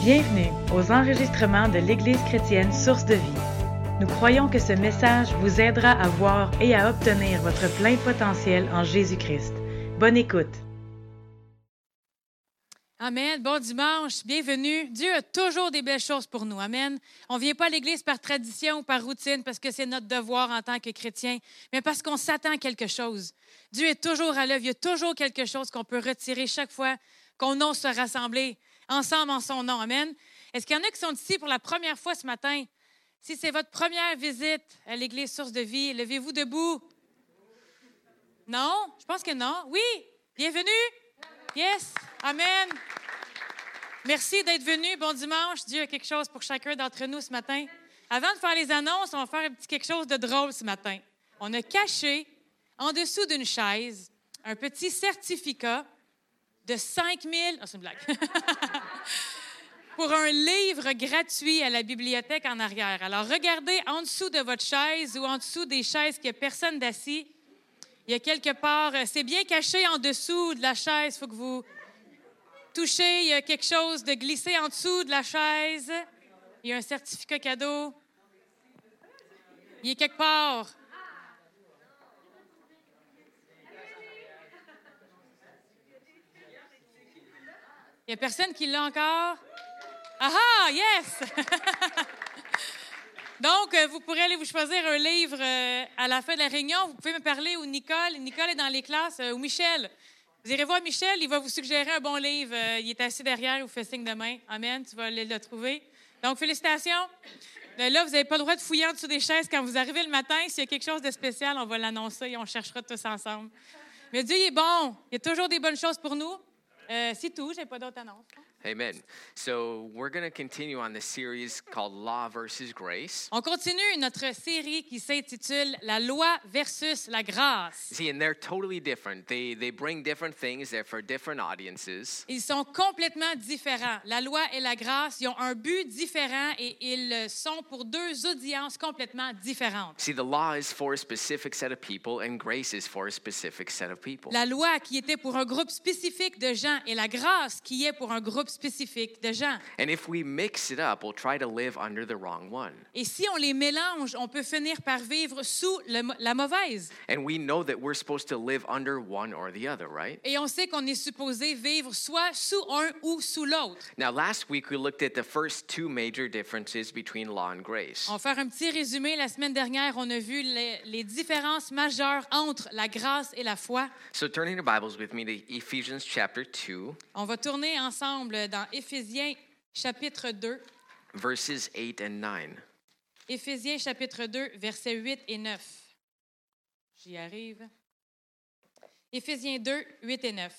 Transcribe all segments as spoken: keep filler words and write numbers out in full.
Bienvenue aux enregistrements de l'Église chrétienne Source de Vie. Nous croyons que ce message vous aidera à voir et à obtenir votre plein potentiel en Jésus-Christ. Bonne écoute! Amen. Bon dimanche. Bienvenue. Dieu a toujours des belles choses pour nous. Amen. On ne vient pas à l'Église par tradition ou par routine parce que c'est notre devoir en tant que chrétien, mais parce qu'on s'attend à quelque chose. Dieu est toujours à l'œuvre. Il y a toujours quelque chose qu'on peut retirer chaque fois qu'on ose se rassembler ensemble en son nom. Amen. Est-ce qu'il y en a qui sont ici pour la première fois ce matin? Si c'est votre première visite à l'Église Source de Vie, levez-vous debout. Non? Je pense que non. Oui? Bienvenue? Yes? Amen. Merci d'être venu. Bon dimanche. Dieu a quelque chose pour chacun d'entre nous ce matin. Avant de faire les annonces, on va faire un petit quelque chose de drôle ce matin. On a caché en dessous d'une chaise un petit certificat de cinq mille... Oh, c'est une blague. Pour un livre gratuit à la bibliothèque en arrière. Alors, regardez en dessous de votre chaise ou en dessous des chaises qu'il n'y a personne d'assis. Il y a quelque part... C'est bien caché en dessous de la chaise. Il faut que vous touchez. Il y a quelque chose de glissé en dessous de la chaise. Il y a un certificat cadeau. Il est quelque part. Il n'y a personne qui l'a encore? Ah ah, yes! Donc, euh, vous pourrez aller vous choisir un livre euh, à la fin de la réunion. Vous pouvez me parler ou Nicole. Nicole est dans les classes. Euh, ou Michel. Vous irez voir Michel. Il va vous suggérer un bon livre. Euh, il est assis derrière. Il vous fait signe de main. Amen. Tu vas aller le trouver. Donc, félicitations. Euh, là, vous n'avez pas le droit de fouiller en dessous des chaises quand vous arrivez le matin. S'il y a quelque chose de spécial, on va l'annoncer et on cherchera tous ensemble. Mais Dieu il est bon. Il y a toujours des bonnes choses pour nous. Euh, c'est tout. Je n'ai pas d'autres annonces. Amen. So we're going to continue on the series called Law versus Grace. On continue notre série qui s'intitule La loi versus la grâce. See, and they're totally different. They they bring different things. They're for different audiences. Ils sont complètement différents. La loi et la grâce, ils ont un but différent et ils sont pour deux audiences complètement différentes. See, the law is for a specific set of people, and grace is for a specific set of people. La loi qui était pour un groupe spécifique de gens et la grâce qui est pour un groupe spécifique de gens. And if we mix it up, we'll try to live under the wrong one. Et si on les mélange, on peut finir par vivre sous le, la mauvaise. And we know that we're supposed to live under one or the other, right? Et on sait qu'on est supposé vivre soit sous un ou sous l'autre. Now, last week we looked at the first two major differences between law and grace. On va faire un petit résumé. La semaine dernière, on a vu les, les différences majeures entre la grâce et la foi. So turning your Bibles with me to Ephesians chapter two. On va tourner ensemble dans Éphésiens chapitre deux. Verses eight and nine. Éphésiens chapitre deux, versets huit et neuf. J'y arrive. Éphésiens deux, huit et neuf.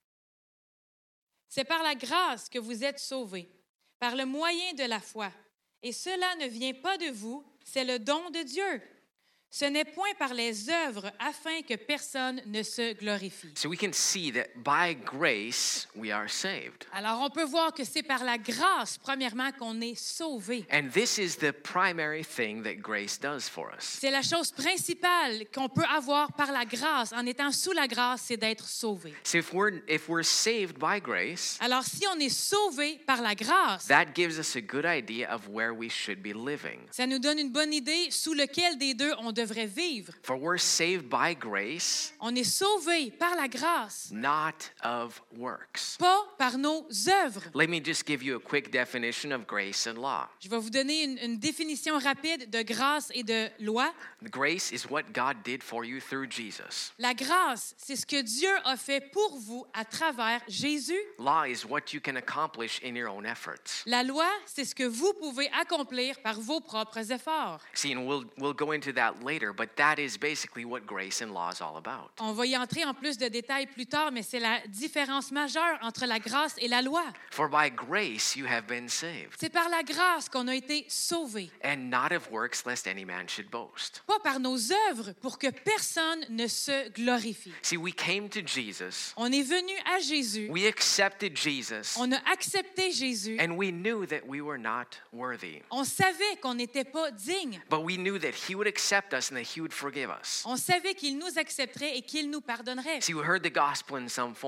C'est par la grâce que vous êtes sauvés, par le moyen de la foi. Et cela ne vient pas de vous, c'est le don de Dieu. Ce n'est point par les œuvres afin que personne ne se glorifie. So we can see that by grace we are saved. Alors, on peut voir que c'est par la grâce, premièrement, qu'on est sauvé. And this is the primary thing that grace does for us. C'est la chose principale qu'on peut avoir par la grâce, en étant sous la grâce, c'est d'être sauvé. So if we're if we're saved by grace, Alors, si on est sauvé par la grâce, that gives us a good idea of where we should be living. ça nous donne une bonne idée sous lequel des deux on devrait vivre. For we're saved by grace, On est sauvé par la grâce, not of works. pas par nos œuvres. Let me just give you a quick definition of grace and law. Je vais vous donner une, une définition rapide de grâce et de loi. Grace is what God did for you through Jesus. La grâce, c'est ce que Dieu a fait pour vous à travers Jésus. Law is what you can accomplish in your own efforts. La loi, c'est ce que vous pouvez accomplir par vos propres efforts. See, and we'll we'll go into that later, but that is basically what grace and law is all about. On va y entrer en plus de détails plus tard, mais c'est la différence majeure entre la grâce et la loi. For by grace you have been saved, C'est par la grâce qu'on a été sauvés, and not of works, lest any man should boast. pas par nos œuvres pour que personne ne se glorifie. See, we came to Jesus, On est venu à Jésus, we accepted Jesus, on a accepté Jésus, and we knew that we were not worthy. on savait qu'on n'était pas digne. But we knew that he would accept us and that he would forgive us. On savait qu'il nous accepterait et qu'il nous pardonnerait. See, we heard the gospel in some form.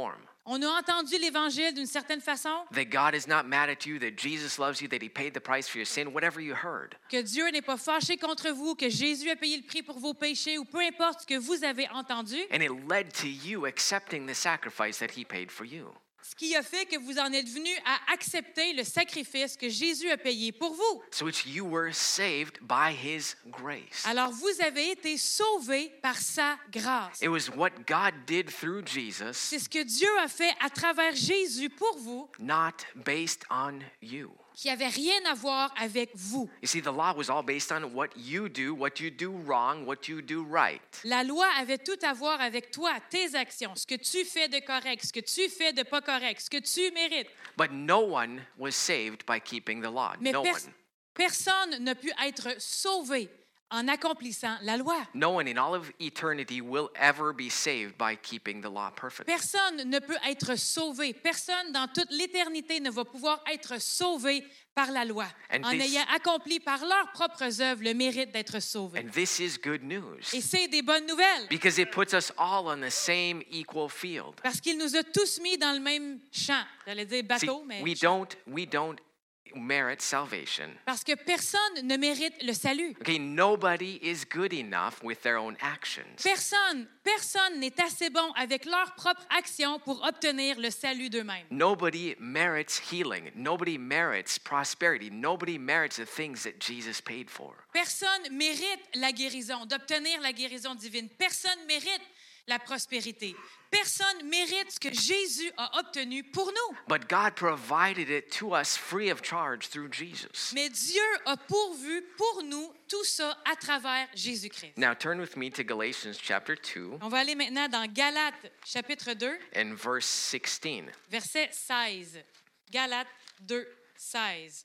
On a entendu l'Évangile d'une certaine façon, that God is not mad at you, that Jesus loves you, that he paid the price for your sin, whatever you heard. que Dieu n'est pas fâché contre vous, que Jésus a payé le prix pour vos péchés, ou peu importe ce que vous avez entendu, And it led to you accepting the sacrifice that he paid for you. ce qui a fait que vous en êtes venu à accepter le sacrifice que Jésus a payé pour vous. So it's you were saved by his grace. Alors, vous avez été sauvés par sa grâce. It was what God did through Jesus, C'est ce que Dieu a fait à travers Jésus pour vous, not based on you. qui n'avait rien à voir avec vous. You see, the law was all based on what you do, what you do wrong, what you do right. La loi avait tout à voir avec toi, tes actions, ce que tu fais de correct, ce que tu fais de pas correct, ce que tu mérites. But no one was saved by keeping the law. Mais No pers- one. personne n'a pu être sauvé en accomplissant la loi. No one in all of eternity will ever be saved by keeping the law perfectly. Personne ne peut être sauvé. Personne dans toute l'éternité ne va pouvoir être sauvé par la loi, And en this- ayant accompli par leurs propres œuvres le mérite d'être sauvé. And this is good news Et c'est des bonnes nouvelles, because it puts us all on the same equal field. parce qu'il nous a tous mis dans le même champ. J'allais dire See, bateau, mais we champ. don't we don't merit salvation. Parce que personne ne mérite le salut. Okay, nobody is good enough with their own actions. Personne, personne n'est assez bon avec leurs propres actions pour obtenir le salut d'eux-mêmes. Nobody merits healing. Nobody merits prosperity. Nobody merits the things that Jesus paid for. Personne mérite la guérison, d'obtenir la guérison divine. Personne mérite la prospérité. Personne mérite ce que Jésus a obtenu pour nous. But God provided it to us free of charge through Jesus. Mais Dieu a pourvu pour nous tout ça à travers Jésus-Christ. Now turn with me to Galatians chapter two On va aller maintenant dans Galates chapitre deux, and verse sixteen. verset seize. Galates deux, seize.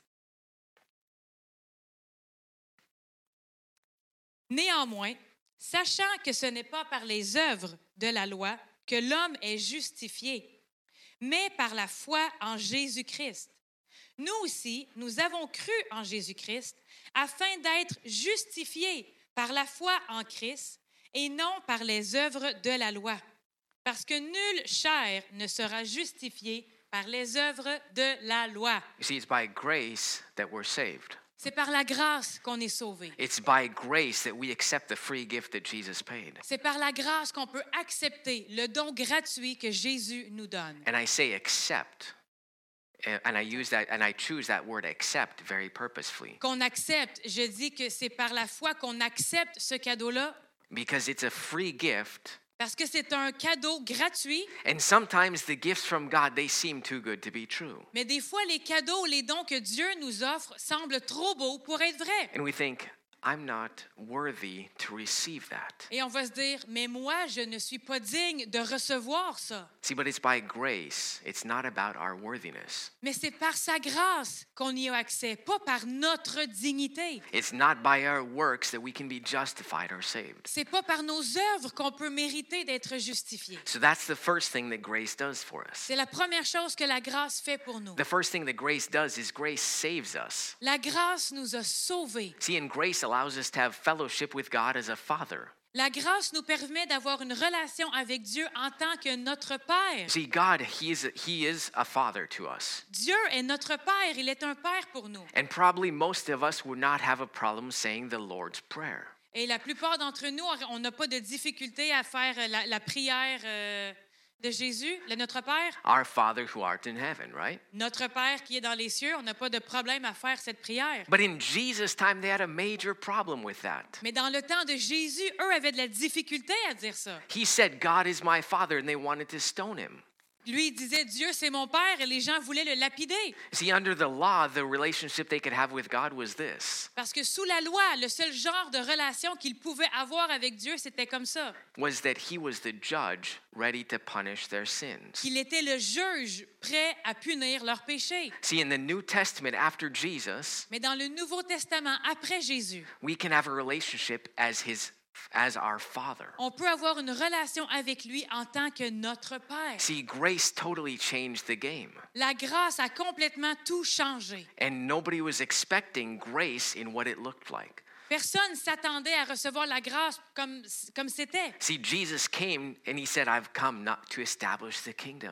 Néanmoins, sachant que ce n'est pas par les œuvres de la loi que l'homme est justifié, mais par la foi en Jésus-Christ. Nous aussi, nous avons cru en Jésus-Christ afin d'être justifiés par la foi en Christ et non par les œuvres de la loi. Parce que nulle chair ne sera justifiée par les œuvres de la loi. You see, it's by grace that we're saved. C'est par la grâce qu'on est sauvé. It's by grace that we accept the free gift that Jesus paid. C'est par la grâce qu'on peut accepter le don gratuit que Jésus nous donne. And I say accept, uh, and I use that, and I choose that word accept very purposefully Qu'on accepte, je dis que c'est par la foi qu'on accepte ce cadeau-là because it's a free gift. parce que c'est un cadeau gratuit. And sometimes the gifts from God, they seem too good to be true. Mais des fois, les cadeaux, les dons que Dieu nous offre semblent trop beaux pour être vrais. And we think, I'm not worthy to receive that. Et on va se dire, mais moi, je ne suis pas digne de recevoir ça. See, but it's by grace. It's not about our worthiness. Mais c'est par sa grâce qu'on y a accès, pas par notre dignité. It's not by our works that we can be justified or saved. C'est pas par nos œuvres qu'on peut mériter d'être justifié. So that's the first thing that grace does for us. C'est la première chose que la grâce fait pour nous. The first thing that grace does is grace saves us. La grâce nous a sauvés. See, and grace allows us to have fellowship with God as a father. La grâce nous permet d'avoir une relation avec Dieu en tant que notre Père. See, God, he is, a, he is a father to us. Dieu est notre Père, il est un Père pour nous. And probably most of us would not have a problem saying the Lord's Prayer. Et la plupart d'entre nous, on n'a pas de difficulté à faire la, la prière euh, de Jésus, le Notre Père. Our Father who art in heaven, right? Notre Père qui est dans les cieux, on n'a pas de problème à faire cette prière. But in Jesus' time, they had a major problem with that. Mais dans le temps de Jésus, eux avaient de la difficulté à dire ça. He said, God is my father, and they wanted to stone him. Lui, il disait, Dieu, c'est mon Père, et les gens voulaient le lapider. See, under the law, the relationship they could have with God was this, Parce que sous la loi, le seul genre de relation qu'ils pouvaient avoir avec Dieu, c'était comme ça. was that he was the judge ready to punish their sins. Qu'il était le juge prêt à punir leurs péchés. See, in the New Testament, after Jesus, Mais dans le Nouveau Testament, après Jésus, we can have a relationship as his as our father. on peut avoir une relation avec lui en tant que notre Père. See, grace totally changed the game. La grâce a complètement tout changé. And nobody was expecting grace in what it looked like. Personne s'attendait à recevoir la grâce comme, comme c'était. See, Jesus came and he said, I've come not to establish the kingdom.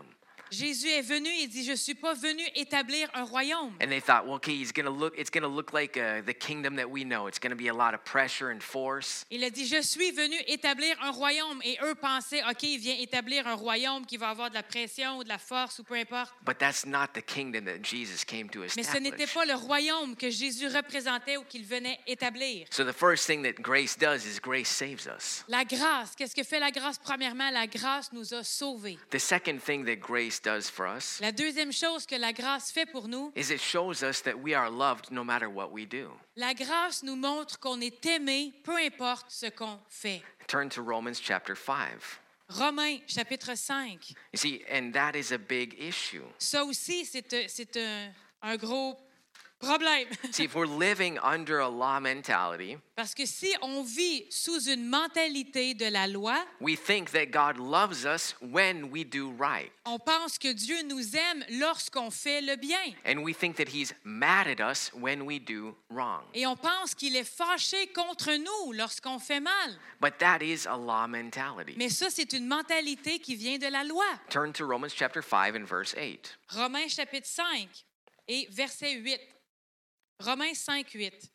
Jésus est venu, il dit, je suis pas venu établir un royaume. And they thought, well, okay, he's going to look, it's going to look like uh, the kingdom that we know. It's going to be a lot of pressure and force. Il a dit, je suis venu établir un royaume. Et eux pensaient, OK, il vient établir un royaume qui va avoir de la pression ou de la force ou peu importe. But that's not the kingdom that Jesus came to Mais ce n'était establish. pas le royaume que Jésus représentait ou qu'il venait établir. So the first thing that grace does is grace saves us. La grâce, qu'est-ce que fait la grâce? Premièrement, la grâce nous a sauvés. The second thing that grace does for us La deuxième chose que la grâce fait pour nous, is it shows us that we are loved no matter what we do. la grâce nous montre qu'on est aimé, peu importe ce qu'on fait. Turn to Romans chapter five. Romains, chapitre cinq. You see, and that is a big issue. Ça aussi, c'est, c'est un, un gros problème. See, if we're living under a law mentality, Parce que si on vit sous une mentalité de la loi, we think that God loves us when we do right. on pense que Dieu nous aime lorsqu'on fait le bien. And we think that he's mad at us when we do wrong. Et on pense qu'il est fâché contre nous lorsqu'on fait mal. But that is a law mentality. Mais ça, c'est une mentalité qui vient de la loi. Turn to Romans chapter five and verse eight. Romains chapitre cinq et verset huit. Romains cinq, huit.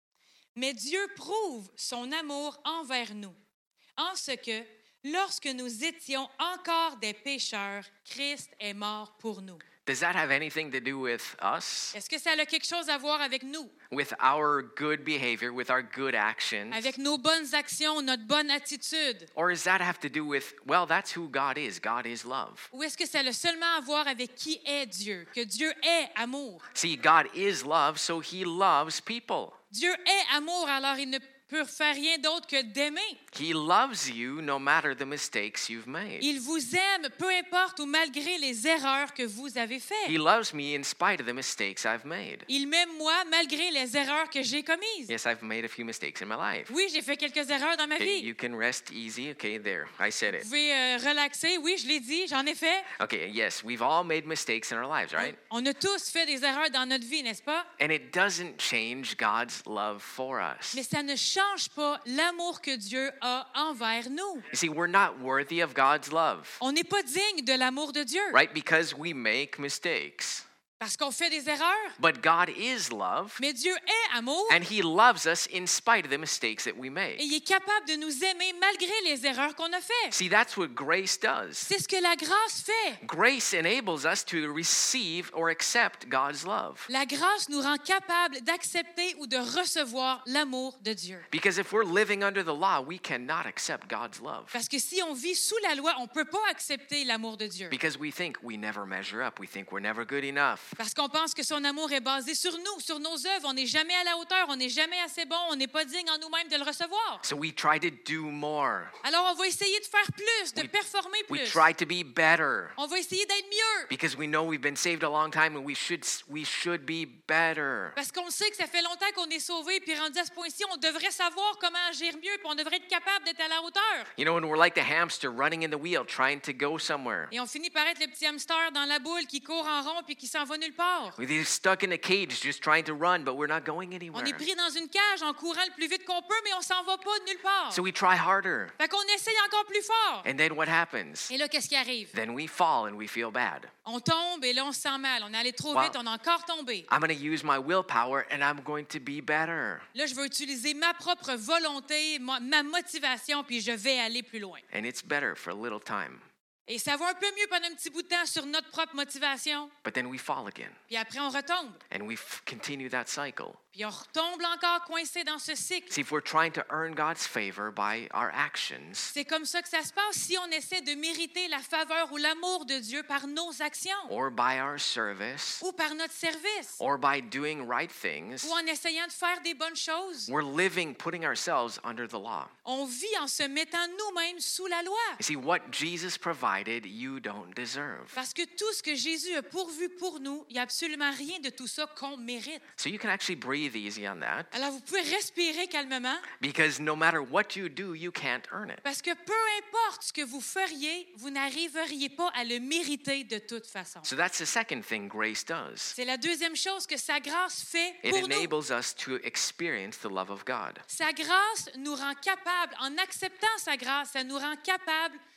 Mais Dieu prouve son amour envers nous, en ce que, lorsque nous étions encore des pécheurs, Christ est mort pour nous. Does that have anything to do with us? Est-ce que ça a quelque chose à voir avec nous, With our good behavior, with our good actions? avec nos bonnes actions, notre bonne attitude? Or does that have to do with, well, that's who God is. God is love. Ou est-ce que ça a seulement à voir avec qui est Dieu, que Dieu est amour? See, God is love, so he loves people. Dieu est amour, alors il ne peut faire rien d'autre que d'aimer. He loves you no matter the mistakes you've made. Il vous aime, peu importe ou malgré les erreurs que vous avez faites. He loves me in spite of the mistakes I've made. Il m'aime moi malgré les erreurs que j'ai commises. Yes, I've made a few mistakes in my life. Oui, j'ai fait quelques erreurs dans ma Okay, vie. you can rest easy. Okay, there. I said Vous it. pouvez euh, relaxer. Oui, je l'ai dit, j'en ai fait. Okay, yes, we've all made mistakes in our lives, right? On a tous fait des erreurs dans notre vie, n'est-ce pas? And it doesn't change God's love for us. Mais ça ne change pas l'amour que Dieu a envers nous. You see, we're not worthy of God's love, On n'est pas digne de l'amour de Dieu right? Because we make mistakes. parce qu'on fait des erreurs. But God is love, Mais Dieu est amour and he loves us in spite of the mistakes that we et make. il est capable de nous aimer malgré les erreurs qu'on a faites. See, that's what grace does. C'est ce que la grâce fait. Grace enables us to receive or accept God's love. La grâce nous rend capables d'accepter ou de recevoir l'amour de Dieu. Because if we're living under the law, we cannot accept God's love. Parce que si on vit sous la loi, on ne peut pas accepter l'amour de Dieu. Because we think we never measure up. We think we're never good enough. Parce qu'on pense que son amour est basé sur nous, sur nos œuvres. On n'est jamais à la hauteur, on n'est jamais assez bon, on n'est pas digne en nous-mêmes de le recevoir. So we try to do more. Alors on va essayer de faire plus, de We- performer We plus. try to be better. On va essayer d'être mieux. Because we know we've been saved a long time and we should we should be better. Parce qu'on sait que ça fait longtemps qu'on est sauvé, puis rendu à ce point-ci, on devrait savoir comment agir mieux, puis on devrait être capable d'être à la hauteur. You know, and we're like the hamster running in the wheel trying to go somewhere. Et on finit par être le petit hamster dans la boule qui court en rond puis qui s'en va nulle part. We're stuck in a cage just trying to run, but we're not going anywhere. On est pris dans une cage en courant le plus vite qu'on peut, mais on s'en va pas de nulle part. So we try harder. Fait qu'on essaye encore plus fort. And then what happens? Et là, qu'est-ce qui arrive? Then we fall and we feel bad. On tombe et là, on se sent mal. On est allé trop Wow. vite, on a encore tombé. I'm going to use my willpower and I'm going to be better. Là, je vais utiliser ma propre volonté, ma ma motivation, puis je vais aller plus loin. And it's better for a little time. Et ça va un peu mieux pendant un petit bout de temps sur notre propre motivation. But then we fall again Puis après, on retombe. and we f- continue that cycle. Puis on retombe encore coincé dans ce cycle. See, if we're trying to earn God's favor by our actions C'est comme ça que ça se passe si on essaie de mériter la faveur ou l'amour de Dieu par nos actions or by our service ou par notre service or by doing right things, ou en essayant de faire des bonnes choses, we're living, putting ourselves under the law. on vit en se mettant nous-mêmes sous la loi. You see, what Jesus provided, you don't deserve. Parce que tout ce que Jésus a pourvu pour nous, il n'y a absolument rien de tout ça qu'on mérite. So you can actually breathe easy on that Alors vous pouvez respirer calmement because no matter what you do, you can't earn it. parce que peu importe ce que vous feriez, vous n'arriveriez pas à le mériter de toute façon. So that's the second thing grace does. C'est la deuxième chose que sa grâce fait It pour nous. enables us to experience the love of God. Sa grâce nous rend capable, en acceptant sa grâce, ça nous rend capable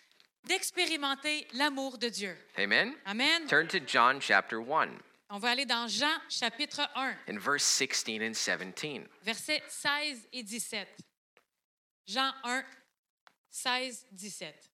d'expérimenter l'amour de Dieu. Amen? Amen. Turn to John chapter one On va aller dans Jean chapitre un, in verse sixteen and seventeen. versets seize et dix-sept. Jean un, seize, dix-sept.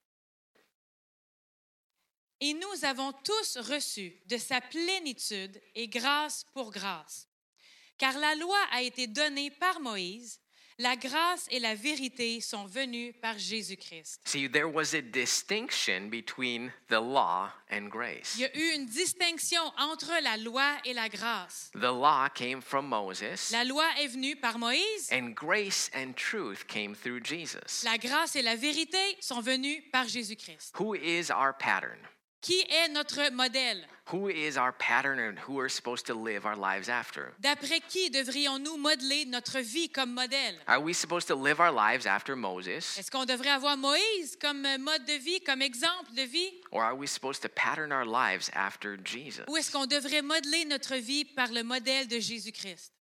Et nous avons tous reçu de sa plénitude et grâce pour grâce. Car la loi a été donnée par Moïse, la grâce et la vérité sont venues par Jésus-Christ. See, there was a distinction between the law and grace. Il y a eu une distinction entre la loi et la grâce. The law came from Moses, La loi est venue par Moïse, and grace and truth came through Jesus. la grâce et la vérité sont venues par Jésus-Christ. Who is our pattern? Qui est notre modèle? Who is our pattern and who we're supposed to live our lives after? D'après qui devrions-nous modeler notre vie comme modèle? Are we supposed to live our lives after Moses? Est-ce qu'on devrait avoir Moïse comme mode de vie, comme exemple de vie? Or are we supposed to pattern our lives after Jesus? Ou est-ce qu'on devrait modeler notre vie par le modèle de Jésus-Christ?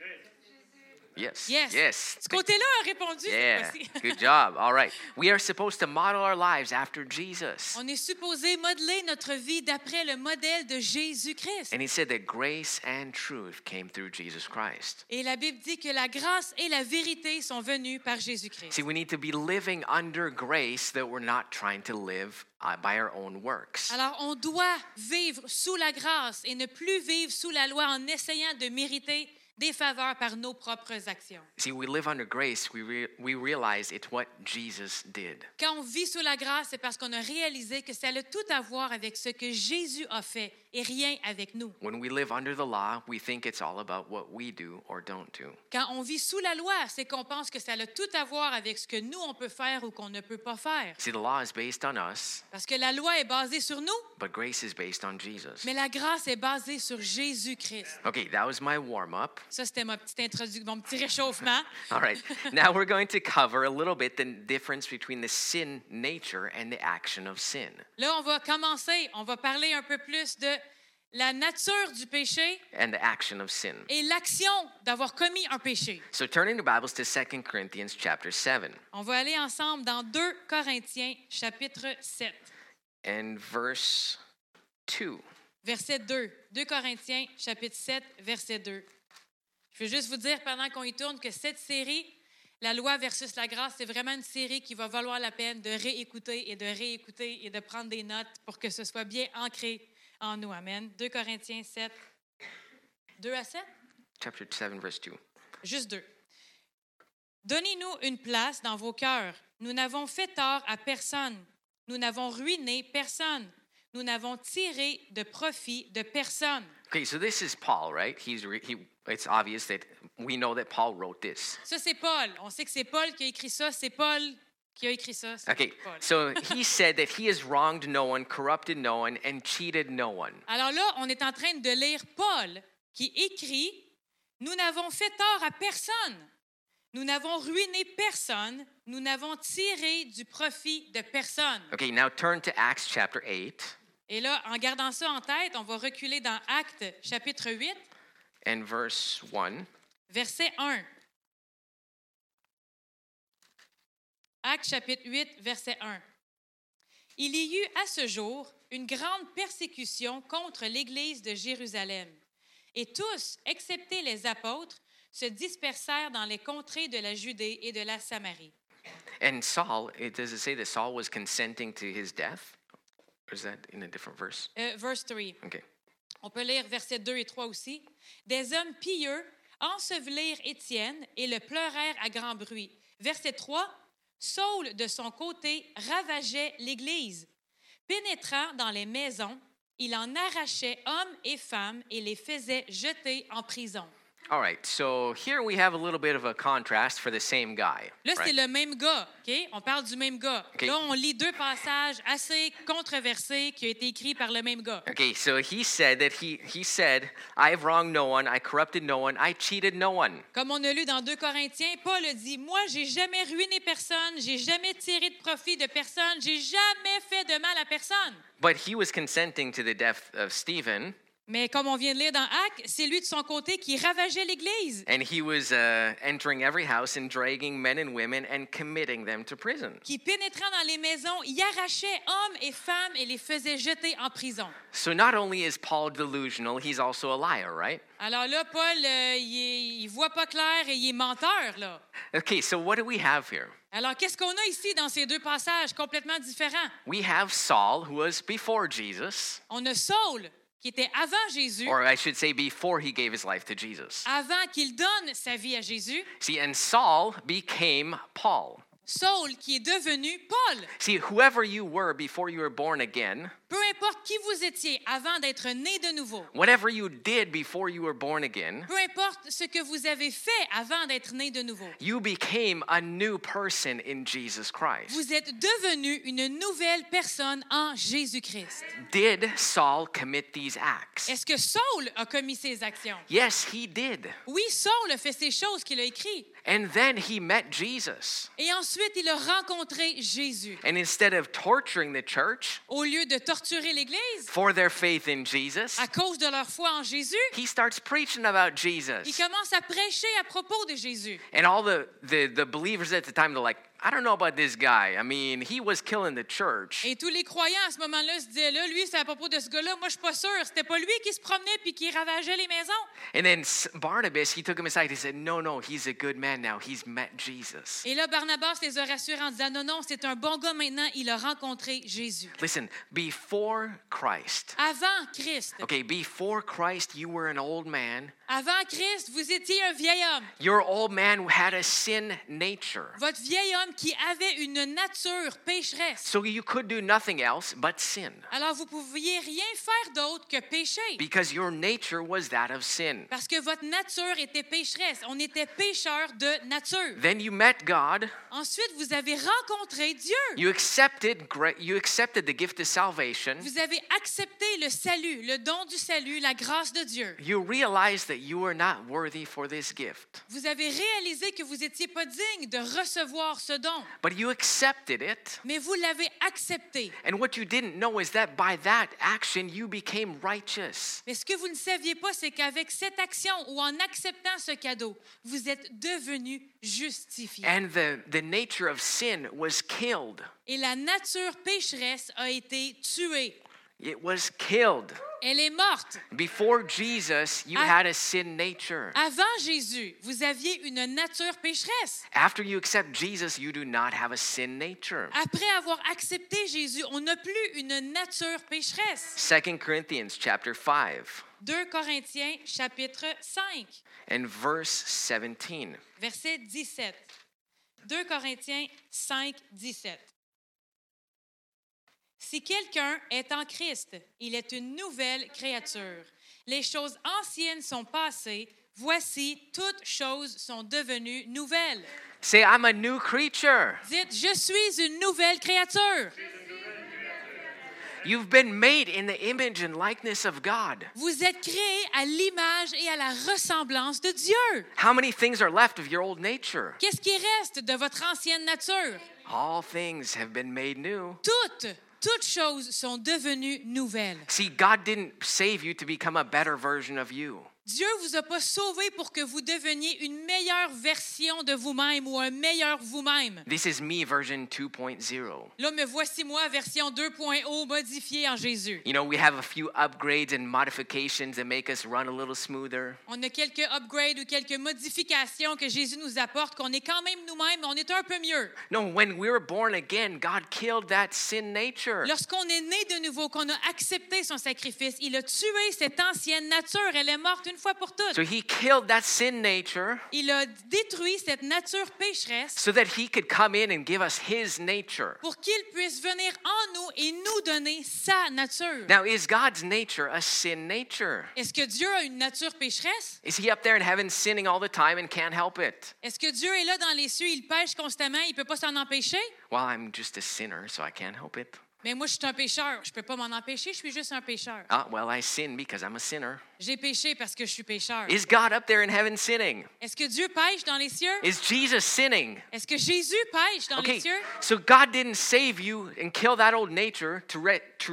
Yes. Yes. Yes. Ce côté-là a répondu. cette Yeah. fois-ci. Good job. All right. We are supposed to model our lives after Jesus. On est supposé modeler notre vie d'après le modèle de Jésus-Christ. And he said that grace and truth came through Jesus Christ. Et la Bible dit que la grâce et la vérité sont venues par Jésus-Christ. See, we need to be living under grace that we're not trying to live uh, by our own works. Alors, on doit vivre sous la grâce et ne plus vivre sous la loi en essayant de mériter des faveurs par nos propres actions. See, we live under grace, we, re- we realize it's what Jesus did. Quand on vit sous la grâce, c'est parce qu'on a réalisé que ça a tout à voir avec ce que Jésus a fait et rien avec nous. When we live under the law, we think it's all about what we do or don't do. Quand on vit sous la loi, c'est qu'on pense que ça a tout à voir avec ce que nous, on peut faire ou qu'on ne peut pas faire. See, the law is based on us, Parce que la loi est basée sur nous, but grace is based on Jesus. mais la grâce est basée sur Jésus-Christ. Okay, that was my warm-up. Ça, c'était ma petite introduction, mon petit réchauffement. All right. Now we're going to cover a little bit the difference between the sin nature and the action of sin. Là, on va commencer, on va parler un peu plus de la nature du péché And the action of sin. et l'action d'avoir commis un péché. So turning your Bibles to Second Corinthians chapter seven On va aller ensemble dans deux Corinthiens, chapitre sept, and verse two. verset deux. deux Corinthiens, chapitre sept, verset deux. Je veux juste vous dire pendant qu'on y tourne que cette série, La loi versus la grâce, c'est vraiment une série qui va valoir la peine de réécouter et de réécouter et de prendre des notes pour que ce soit bien ancré en nous. Amen. deux Corinthiens sept, deux à sept? Chapter seven, verse two. Juste deux. Donnez-nous une place dans vos cœurs. Nous n'avons fait tort à personne. Nous n'avons ruiné personne. Nous n'avons tiré de profit de personne. Okay, so this is Paul, right? He's re- he. It's obvious that we know that Paul wrote this. Ça, c'est Paul. On sait que c'est Paul qui a écrit ça. C'est Paul qui a écrit ça. C'est Okay, Paul. so he said that he has wronged no one, corrupted no one, and cheated no one. Alors là, on est en train de lire Paul qui écrit « Nous n'avons fait tort à personne. Nous n'avons ruiné personne. Nous n'avons tiré du profit de personne. » Okay, now turn to Acts chapter eight Et là, en gardant ça en tête, on va reculer dans Actes chapitre huit, and verse one. verset un. Actes chapitre huit, verset un. Il y eut à ce jour une grande persécution contre l'Église de Jérusalem. Et tous, excepté les apôtres, se dispersèrent dans les contrées de la Judée et de la Samarie. And Saul, it does it say that Saul was consenting to his death? Or is that in a different verse? Euh, verse trois. Okay. On peut lire versets deux et trois aussi. Des hommes pieux ensevelirent Étienne et le pleurèrent à grand bruit. Verset trois. Saul, de son côté, ravageait l'Église. Pénétrant dans les maisons, il en arrachait hommes et femmes et les faisait jeter en prison. All right, so here we have a little bit of a contrast for the same guy. Là, c'est right? le même gars, OK? On parle du même gars. OK. Là, on lit deux passages assez controversés qui ont été écrits par le même gars. Okay, so he said that he he said, I have wronged no one, I corrupted no one, I cheated no one. Comme on a lu dans deux Corinthiens, Paul a dit, « Moi, j'ai jamais ruiné personne, j'ai jamais tiré de profit de personne, j'ai jamais fait de mal à personne. » But he was consenting to the death of Stephen. Mais comme on vient de lire dans Actes, c'est lui de son côté qui ravageait l'Église, And he was uh, entering every house and dragging men and women and committing them to prison. qui pénétrant dans les maisons, y arrachait hommes et femmes et les faisait jeter en prison. So not only is Paul delusional, he's also a liar, right? Alors là, Paul, euh, il, est- il voit pas clair et il est menteur, là. Okay, so what do we have here? Alors, qu'est-ce qu'on a ici dans ces deux passages complètement différents? We have Saul, who was before Jesus, On a Saul, qui était avant Jésus, or I should say before he gave his life to Jesus. avant qu'il donne sa vie à Jésus. See, and Saul became Paul. Saul, qui est devenu Paul. See, whoever you were before you were born again, Peu importe qui vous étiez avant d'être né de nouveau, whatever you did before you were born again, peu importe ce que vous avez fait avant d'être né de nouveau, you became a new person in Jesus Christ. vous êtes devenu une nouvelle personne en Jésus-Christ. Did Saul commit these acts? Est-ce que Saul a commis ces actions? Yes, he did. Oui, Saul a fait ces choses qu'il a écrites. And then he met Jesus. Et ensuite, il a rencontré Jésus. And instead of torturing the church Au lieu de torturer l'Église for their faith in Jesus, à cause de leur foi en Jésus, he starts preaching about il Jesus. commence à prêcher à propos de Jésus. And all the, the, the believers at the time, they're like, I don't know about this guy. I mean, he was killing the church. Et tous les croyants à ce moment-là se disaient, là, lui, c'est à propos de ce gars-là. Moi, je suis pas sûr. C'était pas lui qui se promenait puis qui ravageait les maisons. And then S- Barnabas, he took him aside. He said, no, no, he's a good man now. He's met Jesus. Et là, Barnabas les a rassurés en disant, non, non, c'est un bon gars maintenant. Il a rencontré Jésus. Listen, before Christ, Avant Christ, okay, before Christ, you were an old man. avant Christ, vous étiez un vieil homme. Your old man had a sin nature. Votre vieil homme qui avait une nature pécheresse. So you could do nothing else but sin Alors, vous pouviez rien faire d'autre que pécher. because your nature was that of sin. Parce que votre nature était pécheresse. On était pécheurs de nature. Then you met God. Ensuite, vous avez rencontré Dieu. You accepted gra- you accepted the gift of salvation. Vous avez accepté le salut, le don du salut, la grâce de Dieu. You realized that you were not worthy for this gift, Vous avez réalisé que vous n'étiez pas digne de recevoir ce don, but you accepted it. mais vous l'avez accepté. And what you didn't know is that by that action you became righteous. Mais ce que vous ne saviez pas, c'est qu'avec cette action ou en acceptant ce cadeau, vous êtes devenu justifié. And the, the nature of sin was killed. Et la nature pécheresse a été tuée. It was killed. Elle est morte. Before Jesus, you Ah. had a sin nature. Avant Jésus, vous aviez une nature pécheresse. After you accept Jesus, you do not have a sin nature. Après avoir accepté Jésus, on n'a plus une nature pécheresse. Second Corinthians chapter five deux Corinthiens, chapitre cinq, and verse seventeen. verset dix-sept. deux Corinthiens cinq, dix-sept. Si quelqu'un est en Christ, il est une nouvelle créature. Les choses anciennes sont passées, voici, toutes choses sont devenues nouvelles. Say, I'm a new creature. Dites, je suis une nouvelle créature. You've been made in the image and likeness of God. Vous êtes créés à l'image et à la ressemblance de Dieu. How many things are left of your old nature? Qu'est-ce qui reste de votre ancienne nature? All things have been made new. Toutes, toutes choses sont devenues nouvelles. See, God didn't save you to become a better version of you. Dieu ne vous a pas sauvé pour que vous deveniez une meilleure version de vous-même ou un meilleur vous-même. This is me version two point oh. Là, me voici moi, version deux point oh, modifiée en Jésus. You know, we have a few upgrades and modifications that make us run a little smoother. On a quelques upgrades ou quelques modifications que Jésus nous apporte, qu'on est quand même nous-mêmes, mais on est un peu mieux. No, when we were born again, God killed that sin nature. Lorsqu'on est né de nouveau, qu'on a accepté son sacrifice, il a tué cette ancienne nature. Elle est morte une fois pour toutes. So he killed that sin nature Il a détruit cette nature pécheresse so that he could come in and give us his nature. pour qu'il puisse venir en nous et nous donner sa nature. Now, is God's nature a sin nature? Est-ce que Dieu a une nature pécheresse? Is he up there in heaven sinning all the time and can't help it? Est-ce que Dieu est là dans les cieux, il pêche constamment, il ne peut pas s'en empêcher? Well, I'm just a sinner, so I can't help it. Mais moi, je suis un pécheur. Je ne peux pas m'en empêcher, je suis juste un pécheur. Ah, well, I sin because I'm a sinner. J'ai péché parce que je suis pécheur. Is God up there in heaven sinning? Est-ce que Dieu pêche dans les cieux? Is Jesus sinning? Est-ce que Jésus pêche dans Okay, les cieux? so God didn't save you and kill that old nature to, re- to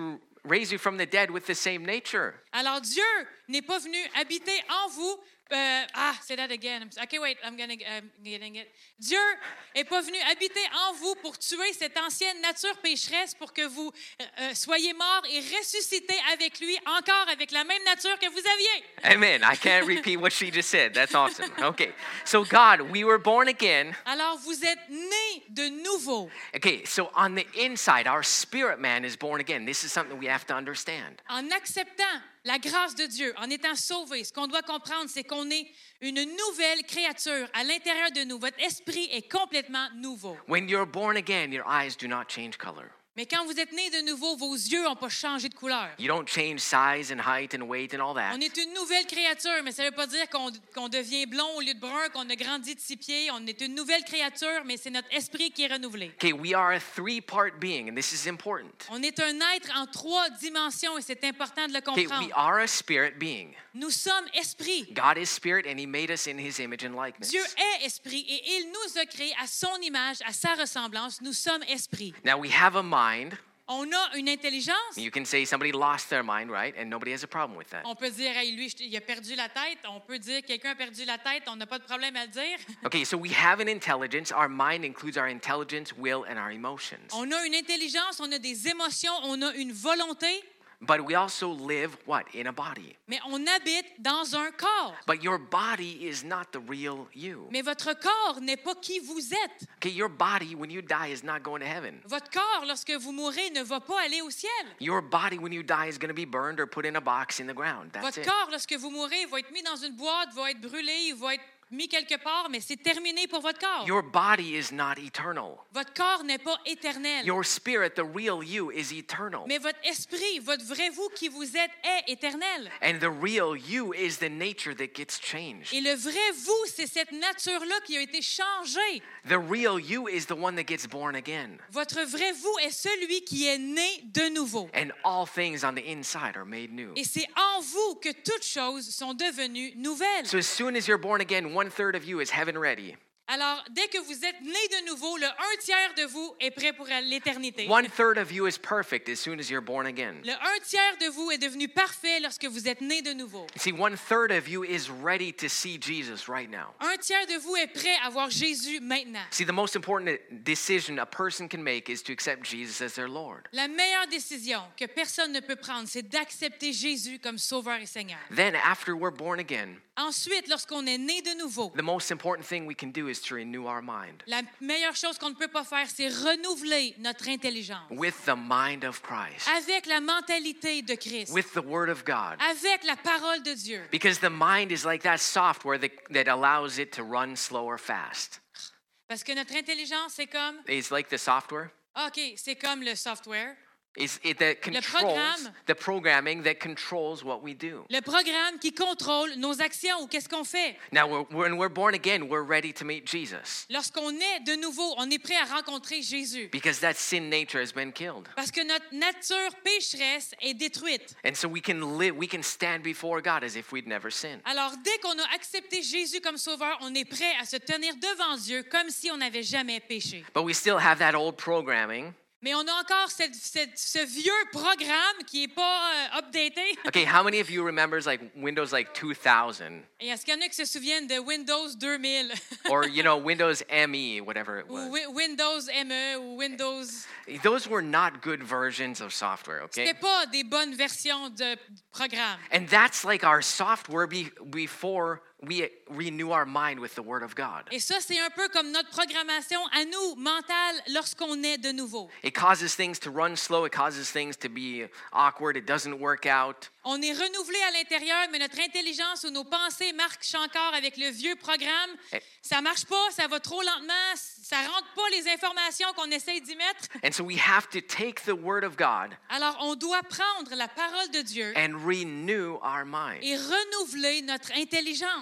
raise you from the dead with the same nature. Alors Dieu n'est pas venu habiter en vous. Euh, ah, say that again. OK, wait, I'm gonna, I'm getting it. Dieu n'est pas venu habiter en vous pour tuer cette ancienne nature pécheresse pour que vous euh, euh, soyez morts et ressuscités avec lui, encore avec la même nature que vous aviez. Amen. I can't repeat what she just said. That's awesome. Okay. So God, we were born again. Alors vous êtes nés de nouveau. Okay, so on the inside, our spirit man is born again. This is something we have to understand. En acceptant la grâce de Dieu, en étant sauvés, ce qu'on doit comprendre, c'est qu'on est une nouvelle créature à l'intérieur de nous. Votre esprit est complètement nouveau. When you're born again, your eyes do not change color. Mais quand vous êtes né de nouveau, vos yeux n'ont pas changé de couleur. You don't change size and height and weight and all that. On est une nouvelle créature, mais ça ne veut pas dire qu'on, qu'on devient blond au lieu de brun, qu'on a grandi de six pieds. On est une nouvelle créature, mais c'est notre esprit qui est renouvelé. Okay, we are a three-part being, and this is important. On est un être en trois dimensions et c'est important de le Okay, comprendre. we are a spirit being. Nous sommes esprit. God is spirit, and He made us in His image and likeness. Dieu est esprit et il nous a créés à son image, à sa ressemblance. Nous sommes esprit. Now we have a mind. On a une intelligence. You can say somebody lost their mind, right? And nobody has a problem with that. On peut dire, hey, lui, il a perdu la tête. On peut dire, quelqu'un a perdu la tête. On n'a pas de problème à le dire. Okay, so we have an intelligence. Our mind includes our intelligence, will, and our emotions. On a une intelligence, on a des émotions, on a une volonté. But we also live, what? In a body. Mais on habite dans un corps. But your body is not the real you. Mais votre corps n'est pas qui vous êtes. Okay, your body, when you die, is not going to heaven. Votre corps, lorsque vous mourrez, ne va pas aller au ciel. Your body, when you die, is going to be burned or put in a box in the ground. That's Votre it. corps, lorsque vous mourrez, va être mis dans une boîte, va être brûlé, il va être mis quelque part, mais c'est terminé pour votre corps. Your body is not eternal. Votre corps n'est pas éternel. Your spirit, the real you, is eternal. Mais votre esprit, votre vrai vous qui vous êtes, est éternel. And the real you is the nature that gets changed. Et le vrai vous, c'est cette nature-là qui a été changée. The real you is the one that gets born again. Votre vrai vous est celui qui est né de nouveau. And all things on the inside are made new. Et c'est en vous que toutes choses sont devenues nouvelles. So as soon as you're born again, one third of you is heaven ready. Alors, dès que vous êtes né de nouveau, le un tiers de vous est prêt pour l'éternité. One third of you is perfect as soon as you're born again. Le un tiers de vous est devenu parfait lorsque vous êtes né de nouveau. See, one third of you is ready to see Jesus right now. Un tiers de vous est prêt à voir Jésus maintenant. See, the most important decision a person can make is to accept Jesus as their Lord. La meilleure décision que personne ne peut prendre, c'est d'accepter Jésus comme Sauveur et Seigneur. Then, after we're born again, Ensuite, lorsqu'on est né de nouveau, the most important thing we can do is to renew our mind la meilleure chose qu'on ne peut pas faire, c'est renouveler notre intelligence. with the mind of Christ, Avec la mentalité de Christ. with the Word of God. Avec la parole de Dieu. Because the mind is like that software that, that allows it to run slow or fast. Parce que notre intelligence, c'est comme... It's like the software. OK, c'est comme le software. It's it that controls programme. the programming that controls what we do. Le programme qui contrôle nos actions ou qu'est-ce qu'on fait. Now, we're, when we're born again, we're ready to meet Jesus Lorsqu'on est de nouveau, on est prêt à rencontrer Jésus. because that sin nature has been killed. Parce que notre nature pécheresse est détruite. And so we can live, we can stand before God as if we'd never sinned. Alors, dès qu'on a accepté Jésus comme sauveur, on est prêt à se tenir devant Dieu comme si on n'avait jamais péché. But we still have that old programming. Mais on a encore cette, cette, ce vieux programme qui n'est pas euh, updaté. Okay, how many of you remembers like Windows like two thousand Et est-ce qu'il y en a qui se souviennent de Windows deux mille? or you know Windows M E, whatever it Ou was? Wi- Windows M E ou Windows... Those were not good versions of software, okay? C'était pas des bonnes versions de programme. And that's like our software be, before we renew our mind with the Word of God. Et ça, c'est un peu comme notre programmation à nous, mentale, lorsqu'on est de nouveau. It causes things to run slow. It causes things to be awkward. It doesn't work out. On est renouvelé à l'intérieur, mais notre intelligence ou nos pensées marchent encore avec le vieux programme. Eh. Ça marche pas, ça va trop lentement, ça rentre pas les informations qu'on essaye d'y mettre. And so we have to take the Word of God Alors, on doit prendre la parole de Dieu and renew our mind. et renouveler notre intelligence.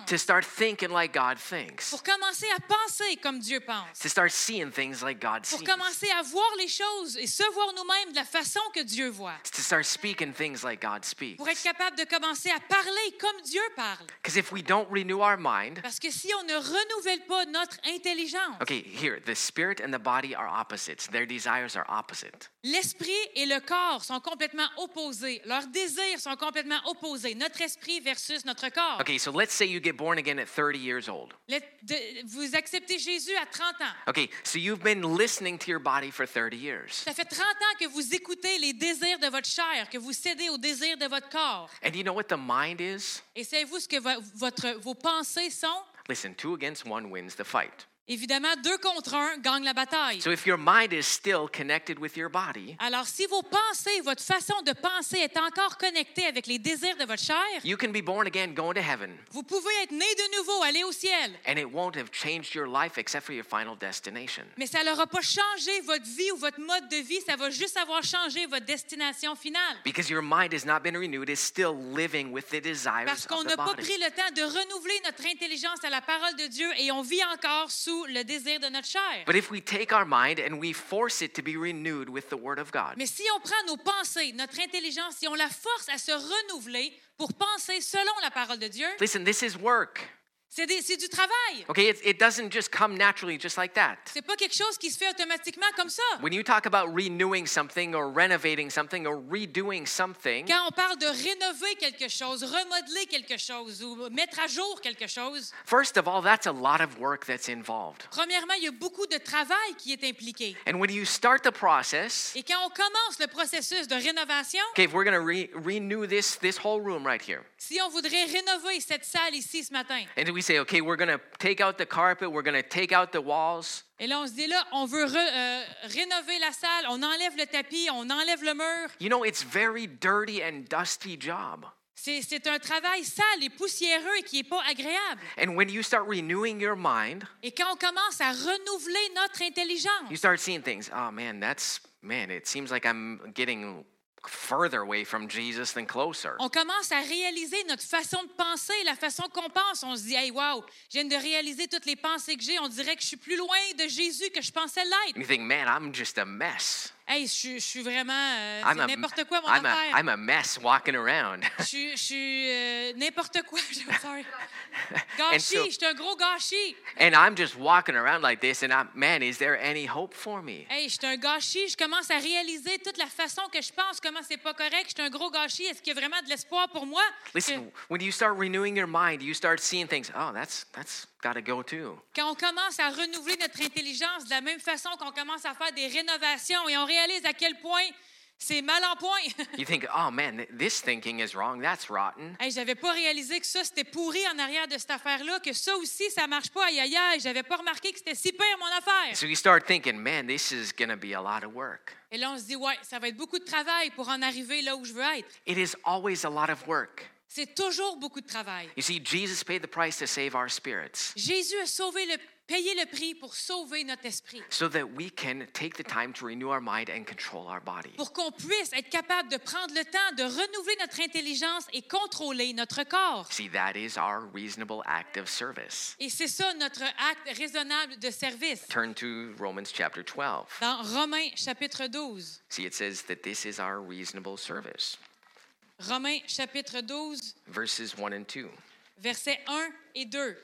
pense. To start thinking like God thinks. Pour commencer à penser comme Dieu pense. To start seeing things like God Pour sees. commencer à voir les choses et se voir nous-mêmes de la façon que Dieu voit. To start speaking things like God speaks. Pour être capable de commencer à parler comme Dieu parle. Because if we don't renew our mind, Parce que si on ne renouvelle pas notre intelligence, okay, here, the spirit and the body are opposites. Their desires are opposite. l'esprit et le corps sont complètement opposés. Leurs désirs sont complètement opposés. Notre esprit versus notre corps. Okay, so let's say you get born again at thirty years old. Le- de- vous acceptez Jésus à trente ans. Okay, so you've been listening to your body for thirty years. Ça fait trente ans que vous écoutez les désirs de votre chair, que vous cédez aux désirs de votre corps. And you know what the mind is? Et savez-vous ce que vo- votre, vos pensées sont? Listen, two against one wins the fight. Évidemment, deux contre un gagnent la bataille. So if your mind is still connected with your body, Alors, si vos pensées, votre façon de penser est encore connectée avec les désirs de votre chair, you can be born again, going to heaven, vous pouvez être né de nouveau, aller au ciel. and it won't have changed your life except for your final destination. Mais ça n'aura pas changé votre vie ou votre mode de vie, ça va juste avoir changé votre destination finale. Because your mind has not been renewed, it's still living with the desires Parce qu'on of the n'a pas body. pris le temps de renouveler notre intelligence à la parole de Dieu et on vit encore sous le désir de notre chair. But if we take our mind and we force it to be renewed with the Word of God, Mais si on prend nos pensées, notre intelligence, si on la force à se renouveler pour penser selon la parole de Dieu, listen, this is work. c'est, des- c'est du travail. Okay, it, it doesn't just come naturally just like that. C'est pas quelque chose qui se fait automatiquement comme ça. When you talk about renewing something or renovating something or redoing something, Quand on parle de rénover quelque chose, remodeler quelque chose ou mettre à jour quelque chose, first of all, that's a lot of work that's involved. premièrement, il y a beaucoup de travail qui est impliqué. And when you start the process, Et quand on commence le processus de rénovation, okay, if we're going to re- renew this this whole room right here, si on voudrait rénover cette salle ici ce matin, and we say, okay, we're going to take out the carpet, we're going to take out the walls, et là on se dit là, on veut re- euh, rénover la salle, on enlève le tapis, on enlève le mur. you know, it's very dirty and dusty job. C'est, c'est un travail sale et poussiéreux et qui n'est pas agréable. And when you start renewing your mind, Et quand on commence à renouveler notre intelligence, you start seeing things. Oh man, that's man, it seems like I'm getting further away from Jesus than closer. on commence à réaliser notre façon de penser, la façon qu'on pense. On se dit, hey, wow, je viens de réaliser toutes les pensées que j'ai. On dirait que je suis plus loin de Jésus que je pensais l'être. And you think, man, I'm just a mess. Hey, je, suis- je suis vraiment euh, I'm c'est a, n'importe quoi mon I'm a, affaire. I'm a mess walking around. Je suis, je suis euh, n'importe quoi. I'm sorry. And Gâchis, so- je suis un gros gâchis. And I'm just walking around like this, and I'm, man, is there any hope for me? Hey, je suis un gâchis. Je commence à réaliser toute la façon que je pense, comment c'est pas correct. Je suis un gros gâchis. Est-ce qu'il y a vraiment de l'espoir pour moi? Listen, when you start renewing your mind, you start seeing things. Oh, that's that's got to go too. Quand on commence à renouveler notre intelligence de la même façon qu'on commence à faire des rénovations et on réalise à quel point c'est mal en point. You think, oh man, th- this thinking is wrong. That's rotten. Hey, j'avais pas réalisé que ça, c'était pourri en arrière de cette affaire-là, que ça aussi, ça marche pas. Aïe, aïe, aïe. J'avais pas remarqué que c'était si pire, mon affaire. So you start thinking, man, this is going to be a lot of work. Et là, on se dit, ouais, ça va être beaucoup de travail pour en arriver là où je veux être. It is always a lot of work. C'est toujours beaucoup de travail. You see, Jesus paid the price to save our spirits Jésus a sauvé le, payé le prix pour sauver notre esprit, so that we can take the time to renew our mind and control our body. pour qu'on puisse être capable de prendre le temps de renouveler notre intelligence et contrôler notre corps. See, that is our reasonable act of service. Et c'est ça notre acte raisonnable de service. Turn to Romans chapter twelve. Dans Romains chapitre douze. See, it says that this is our reasonable service. Romains chapitre douze, Verses one and two. versets un et deux.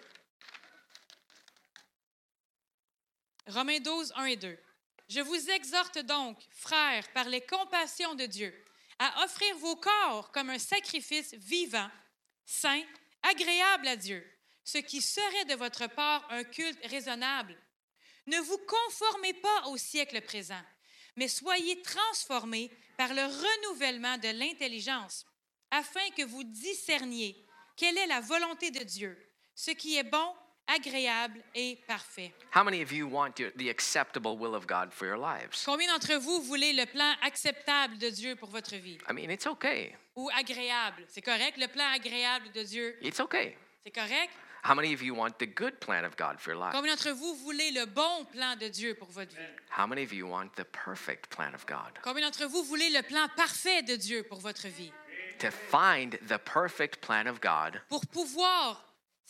Romains douze, un et deux. Je vous exhorte donc, frères, par les compassions de Dieu, à offrir vos corps comme un sacrifice vivant, saint, agréable à Dieu, ce qui serait de votre part un culte raisonnable. Ne vous conformez pas au siècle présent, mais soyez transformés par le renouvellement de l'intelligence, afin que vous discerniez quelle est la volonté de Dieu, ce qui est bon, agréable et parfait. How many of you want your, the acceptable will of God for your lives? Combien d'entre vous voulez le plan acceptable de Dieu pour votre vie? I mean, it's okay. Ou agréable? C'est correct, le plan agréable de Dieu? It's okay. C'est correct? How many of you want the good plan of God for your life? Combien d'entre vous voulez le bon plan de Dieu pour votre vie? How many of you want the perfect plan of God? Combien d'entre vous voulez le plan parfait de Dieu pour votre vie? To find the perfect plan of God, Pour pouvoir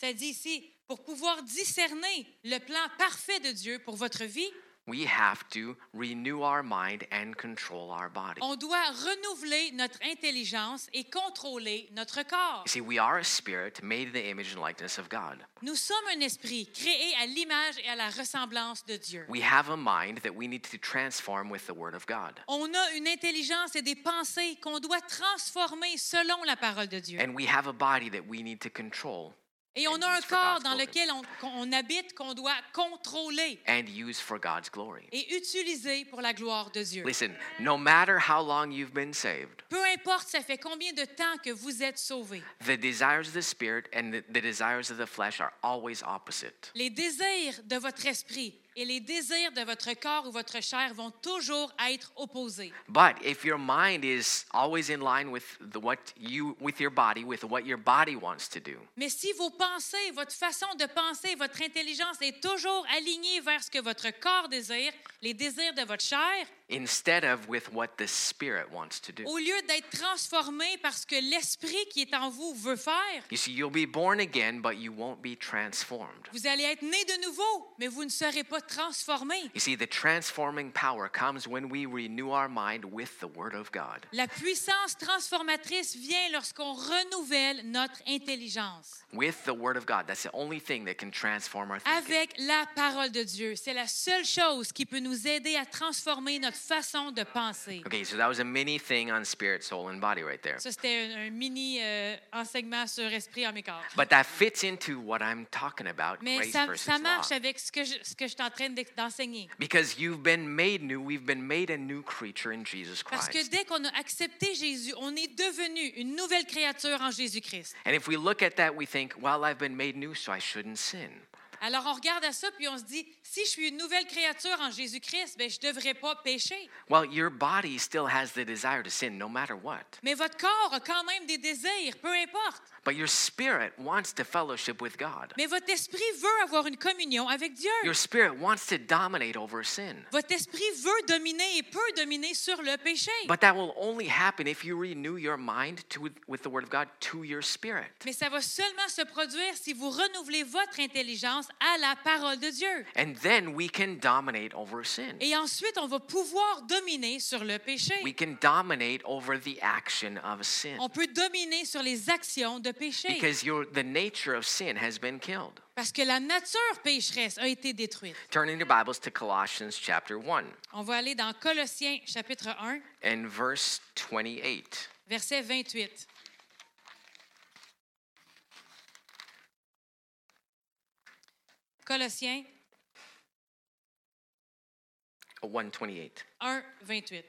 Ça dit ici, pour pouvoir discerner le plan parfait de Dieu pour votre vie, we have to renew our mind and control our body. on doit renouveler notre intelligence et contrôler notre corps. You see, we are a spirit made in the image and likeness of God. Nous sommes un esprit créé à l'image et à la ressemblance de Dieu. We have a mind that we need to transform with the Word of God. On a une intelligence et des pensées qu'on doit transformer selon la parole de Dieu. And we have a body that we need to control Et on and a un use for corps God's dans glory. lequel on, qu'on habite, qu'on doit contrôler And use for God's glory. et utiliser pour la gloire de Dieu. Listen, no matter how long you've been saved, Peu importe ça fait combien de temps que vous êtes sauvés, the desires of the spirit and the, the desires of the flesh are always opposite. les désirs de votre esprit et les désirs de votre corps ou votre chair vont toujours être opposés. But if your mind is always in line with the, what you with your body, with what your body wants to do, Mais si vos pensées, votre façon de penser, votre intelligence est toujours alignée vers ce que votre corps désire, les désirs de votre chair, instead of with what the spirit wants to do. au lieu d'être transformé par ce que l'esprit qui est en vous veut faire, You see, you'll be born again, but you won't be transformed. vous allez être né de nouveau, mais vous ne serez pas transformé. You see, the transforming power comes when we renew our mind with the Word of God. La puissance transformatrice vient lorsqu'on renouvelle notre intelligence With the Word of God. That's the only thing that can transform our thinking. avec la parole de Dieu. C'est la seule chose qui peut nous aider à transformer notre façon de penser. Okay, so that was a mini thing on spirit, soul, and body right there. Ça, c'était un, un mini euh, enseignement sur esprit, âme et corps. But that fits into what I'm talking about, Mais grace ça, versus ça marche law. avec ce que je, ce que je suis en train d'ex- d'enseigner. Because you've been made new, we've been made a new creature in Jesus Parce que Christ. dès qu'on a accepté Jésus, on est devenu une nouvelle créature en Jésus-Christ. And if we look at that, we think, well, I've been made new, so I shouldn't sin. Alors on regarde à ça puis on se dit, si je suis une nouvelle créature en Jésus-Christ, ben je devrais pas pécher. Well, your body still has the desire to sin no matter what. Mais votre corps a quand même des désirs, peu importe. But your spirit wants to fellowship with God. Mais votre esprit veut avoir une communion avec Dieu. Your spirit wants to dominate over sin. Votre esprit veut dominer et peut dominer sur le péché. But that will only happen if you renew your mind to, with the Word of God to your spirit. Mais ça va seulement se produire si vous renouvelez votre intelligence à la parole de Dieu. And then we can dominate over sin. Et ensuite, on va pouvoir dominer sur le péché. We can dominate over the action of sin. On peut dominer sur les actions de péché. Because your, the nature of sin has been killed. Parce que la nature pécheresse a été détruite. Turn in your Bibles to Colossians chapter one On va aller dans Colossiens chapitre un, and verse twenty-eight. verset vingt-huit. Colossiens one twenty-eight. un, vingt-huit.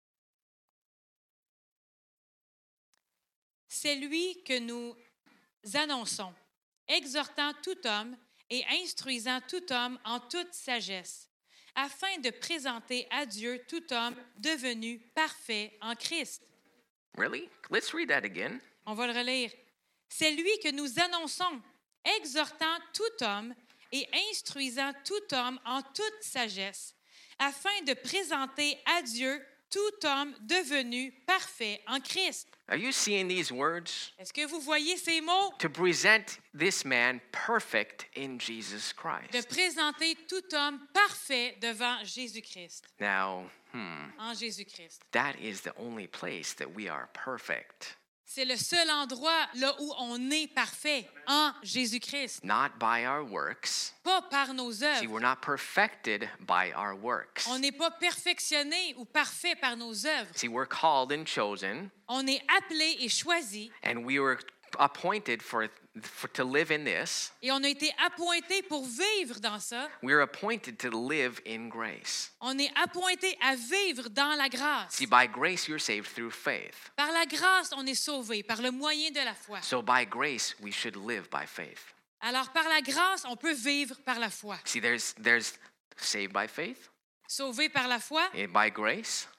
C'est lui que nous annonçons, exhortant tout homme et instruisant tout homme en toute sagesse, afin de présenter à Dieu tout homme devenu parfait en Christ. Really? Let's read that again. On va le relire. C'est lui que nous annonçons, exhortant tout homme et instruisant tout homme en toute sagesse, afin de présenter à Dieu tout homme devenu parfait en Christ. Are you seeing these words? Est-ce que vous voyez ces mots? To present this man perfect in Jesus De Christ. présenter tout homme parfait devant Jésus-Christ, Now, hmm, en Jésus-Christ. that is the only place that we are perfect. C'est le seul endroit là où on est parfait, en Jésus-Christ. Not by our works. Pas par nos See, œuvres. we're not perfected by our works. On n'est pas perfectionné ou parfait par nos œuvres. See, we're called and chosen, On est appelé et choisi and we were appointed for, for to live in this. et on a été appointé pour vivre dans ça. We're appointed to live in grace. On est appointé à vivre dans la grâce. See, by grace you're saved through faith. Par la grâce, on est sauvé, par le moyen de la foi. So by grace we should live by faith. Alors, par la grâce, on peut vivre par la foi. See, there's there's saved by faith, Sauvé par la foi and by grace,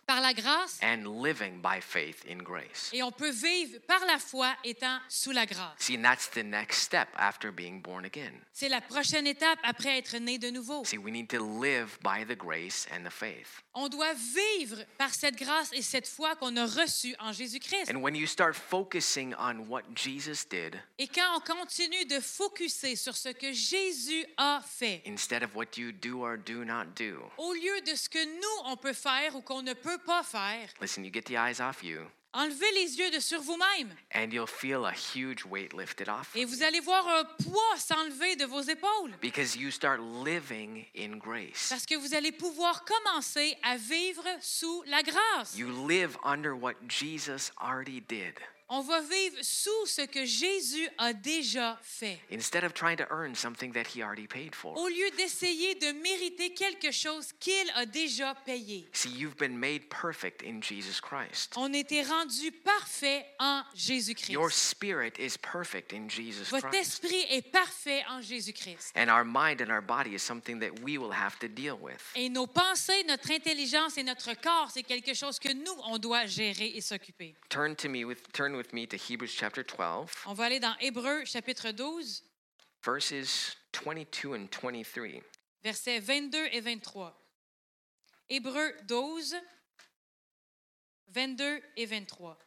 par la grâce and living by faith in grace. et on peut vivre par la foi étant sous la grâce. See, and that's the next step after being born again. C'est la prochaine étape après être né de nouveau. See, we need to live by the grace and the faith. On doit vivre par cette grâce et cette foi qu'on a reçue en Jésus-Christ. And when you start focusing on what Jesus did Et quand on continue de focuser sur ce que Jésus a fait, instead of what you do or do not do, au lieu de ce que nous, on peut faire ou qu'on ne peut pas faire, listen, you get the eyes off you, enlevez les yeux de sur vous-même and you'll feel a huge weight lifted off et of vous you allez voir un poids s'enlever de vos épaules. because you start living in grace. Parce que vous allez pouvoir commencer à vivre sous la grâce. You live under what Jesus already did. On va vivre sous ce que Jésus a déjà fait. Instead of trying to earn something that he already paid for. Au lieu d'essayer de mériter quelque chose qu'il a déjà payé. See, you've been made perfect in Jesus Christ. On était rendu parfait en Jésus-Christ. Your spirit is perfect in Jesus Votre Christ. esprit est parfait en Jésus-Christ. And our mind and our body is something that we will have to deal with. Et nos pensées, notre intelligence et notre corps, c'est quelque chose que nous, on doit gérer et s'occuper. Turn to me with turn with me to Hebrews chapter twelve, On va aller dans Hébreux chapitre douze, verses twenty-two and twenty-three. versets vingt-deux et vingt-trois. Hébreux douze, vingt-deux et vingt-trois.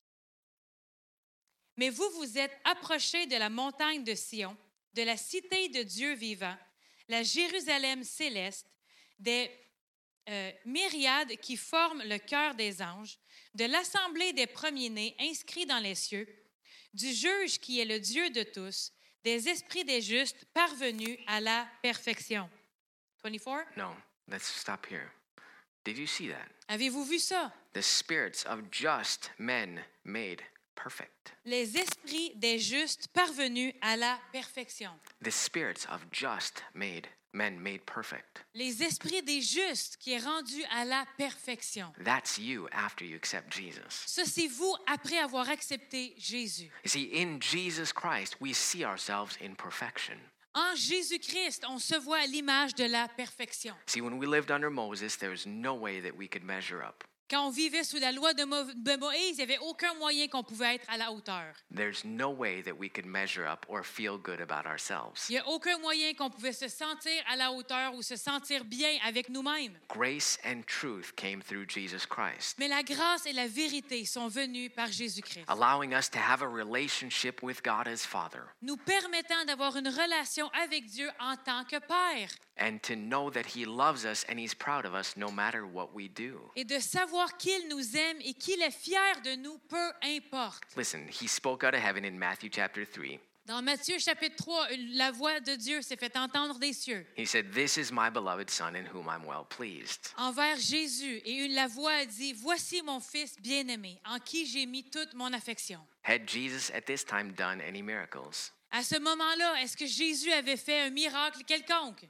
Mais vous vous êtes approchés de la montagne de Sion, de la cité de Dieu vivant, la Jérusalem céleste, des euh, myriades qui forment le cœur des anges, de l'assemblée des premiers-nés inscrits dans les cieux, du juge qui est le Dieu de tous, des esprits des justes parvenus à la perfection. twenty-four. No, let's stop here. Did you see that? Avez-vous vu ça? The spirits of just men made perfect. Les esprits des justes parvenus à la perfection. The spirits of just made men made perfect. Les esprits des justes qui est rendu à la perfection. That's you after you accept Jesus. Ça, c'est vous après avoir accepté Jésus. You see, in Jesus Christ, we see ourselves in perfection. En Jésus-Christ, on se voit à l'image de la perfection. See, when we lived under Moses, there was no way that we could measure up. Quand on vivait sous la loi de, Mo- de Moïse, il n'y avait aucun moyen qu'on pouvait être à la hauteur. There's no way that we could measure up or feel good about ourselves. Il n'y a aucun moyen qu'on pouvait se sentir à la hauteur ou se sentir bien avec nous-mêmes. Grace and truth came through Jesus Christ, Mais la grâce et la vérité sont venues par Jésus-Christ, allowing us to have a relationship with God as Father nous permettant d'avoir une relation avec Dieu en tant que Père and to know that He loves us and He's proud of us no matter what we do. et de savoir qu'il nous aime et qu'il est fier de nous, peu importe. Listen, He spoke out of heaven in Matthew chapter three. Dans Matthieu chapitre trois, la voix de Dieu s'est fait entendre des cieux He said, "This is my beloved Son in whom I'm well pleased." envers Jésus et une, la voix a dit, « Voici mon Fils bien-aimé, en qui j'ai mis toute mon affection. » Had Jesus at this time done any miracles? À ce moment-là, est-ce que Jésus avait fait un miracle quelconque?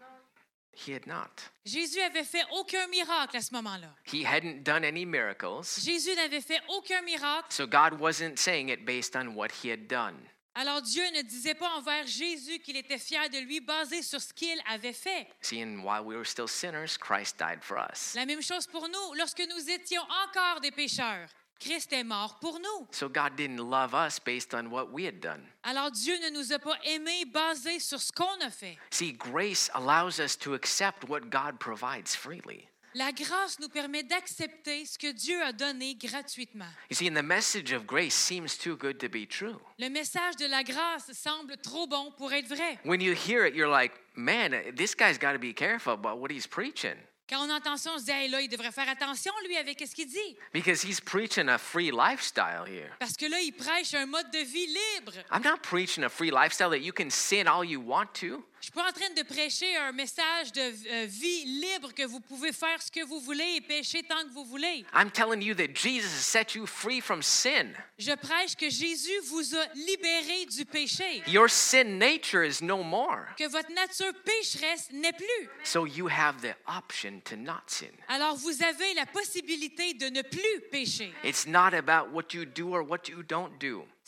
He had not. Jésus avait fait aucun miracle à ce moment-là. He hadn't done any miracles. Jésus n'avait fait aucun miracle. So God wasn't saying it based on what He had done. Alors Dieu ne disait pas envers Jésus qu'il était fier de lui basé sur ce qu'il avait fait. See, and while we were still sinners, Christ died for us. La même chose pour nous, lorsque nous étions encore des pécheurs. Christ est mort pour nous. So God didn't love us based on what we had done. Alors Dieu ne nous a pas aimés basés sur ce qu'on a fait. See, grace allows us to accept what God provides freely. La grâce nous permet d'accepter ce que Dieu a donné gratuitement. You see, and the message of grace seems too good to be true. Le message de la grâce semble trop bon pour être vrai. When you hear it, you're like, man, this guy's got to be careful about what he's preaching. Quand on entend ça, on se dit, hey, là, il devrait faire attention, lui, avec ce qu'il dit. Because he's preaching a free lifestyle here. Parce que là, il prêche un mode de vie libre. I'm not preaching a free lifestyle that you can sin all you want to. Je suis pas en train de prêcher un message de euh, vie libre que vous pouvez faire ce que vous voulez et pécher tant que vous voulez. I'm telling you that Jesus has set you free from sin. Je prêche que Jésus vous a libéré du péché. Your sin nature is no more. Que votre nature pécheresse n'est plus. So you have the option to not sin. Alors vous avez la possibilité de ne plus pécher. It's not about what you do or what you don't do.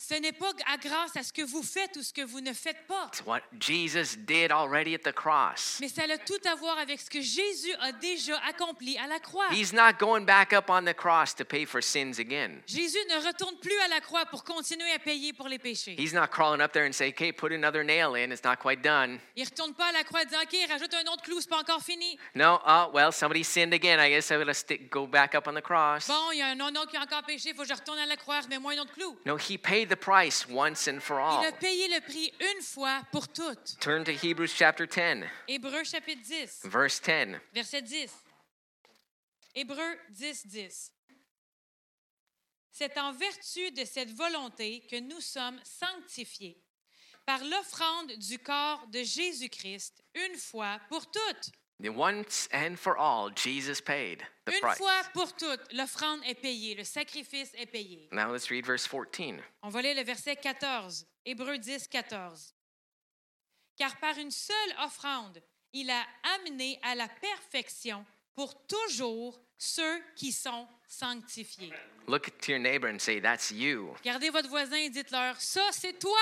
Ce n'est pas à grâce à ce que vous faites ou ce que vous ne faites pas. It's what Jesus did already at the cross. Mais ça a tout à voir avec ce que Jésus a déjà accompli à la croix. He's not going back up on the cross to pay for sins again. Jésus ne retourne plus à la croix pour continuer à payer pour les péchés. He's not crawling up there and say, okay, put another nail in, it's not quite done. Il ne retourne pas à la croix et dit, OK, rajoute un autre clou, c'est pas encore fini. No, oh, well, somebody sinned again. I guess I would stick, go back up on the cross. Bon, il y a un autre qui a encore péché, il faut que je retourne à la croix, remets-moi un autre clou. No, he paid the price once and for all. Il a payé le prix une fois pour toutes. Turn to Hebrews chapter ten, Hébreux chapitre dix, verse ten. verset dix. Hébreux dix, dix. C'est en vertu de cette volonté que nous sommes sanctifiés par l'offrande du corps de Jésus-Christ une fois pour toutes. The once and for all, Jesus paid the Une price. fois pour toutes, l'offrande est payée, le sacrifice est payé. Now let's read verse fourteen. On va lire le verset quatorze, Hébreux dix, quatorze. Car par une seule offrande, il a amené à la perfection pour toujours ceux qui sont sanctifiés. Look to your neighbor and say, that's you. Regardez votre voisin et dites-leur, ça c'est toi.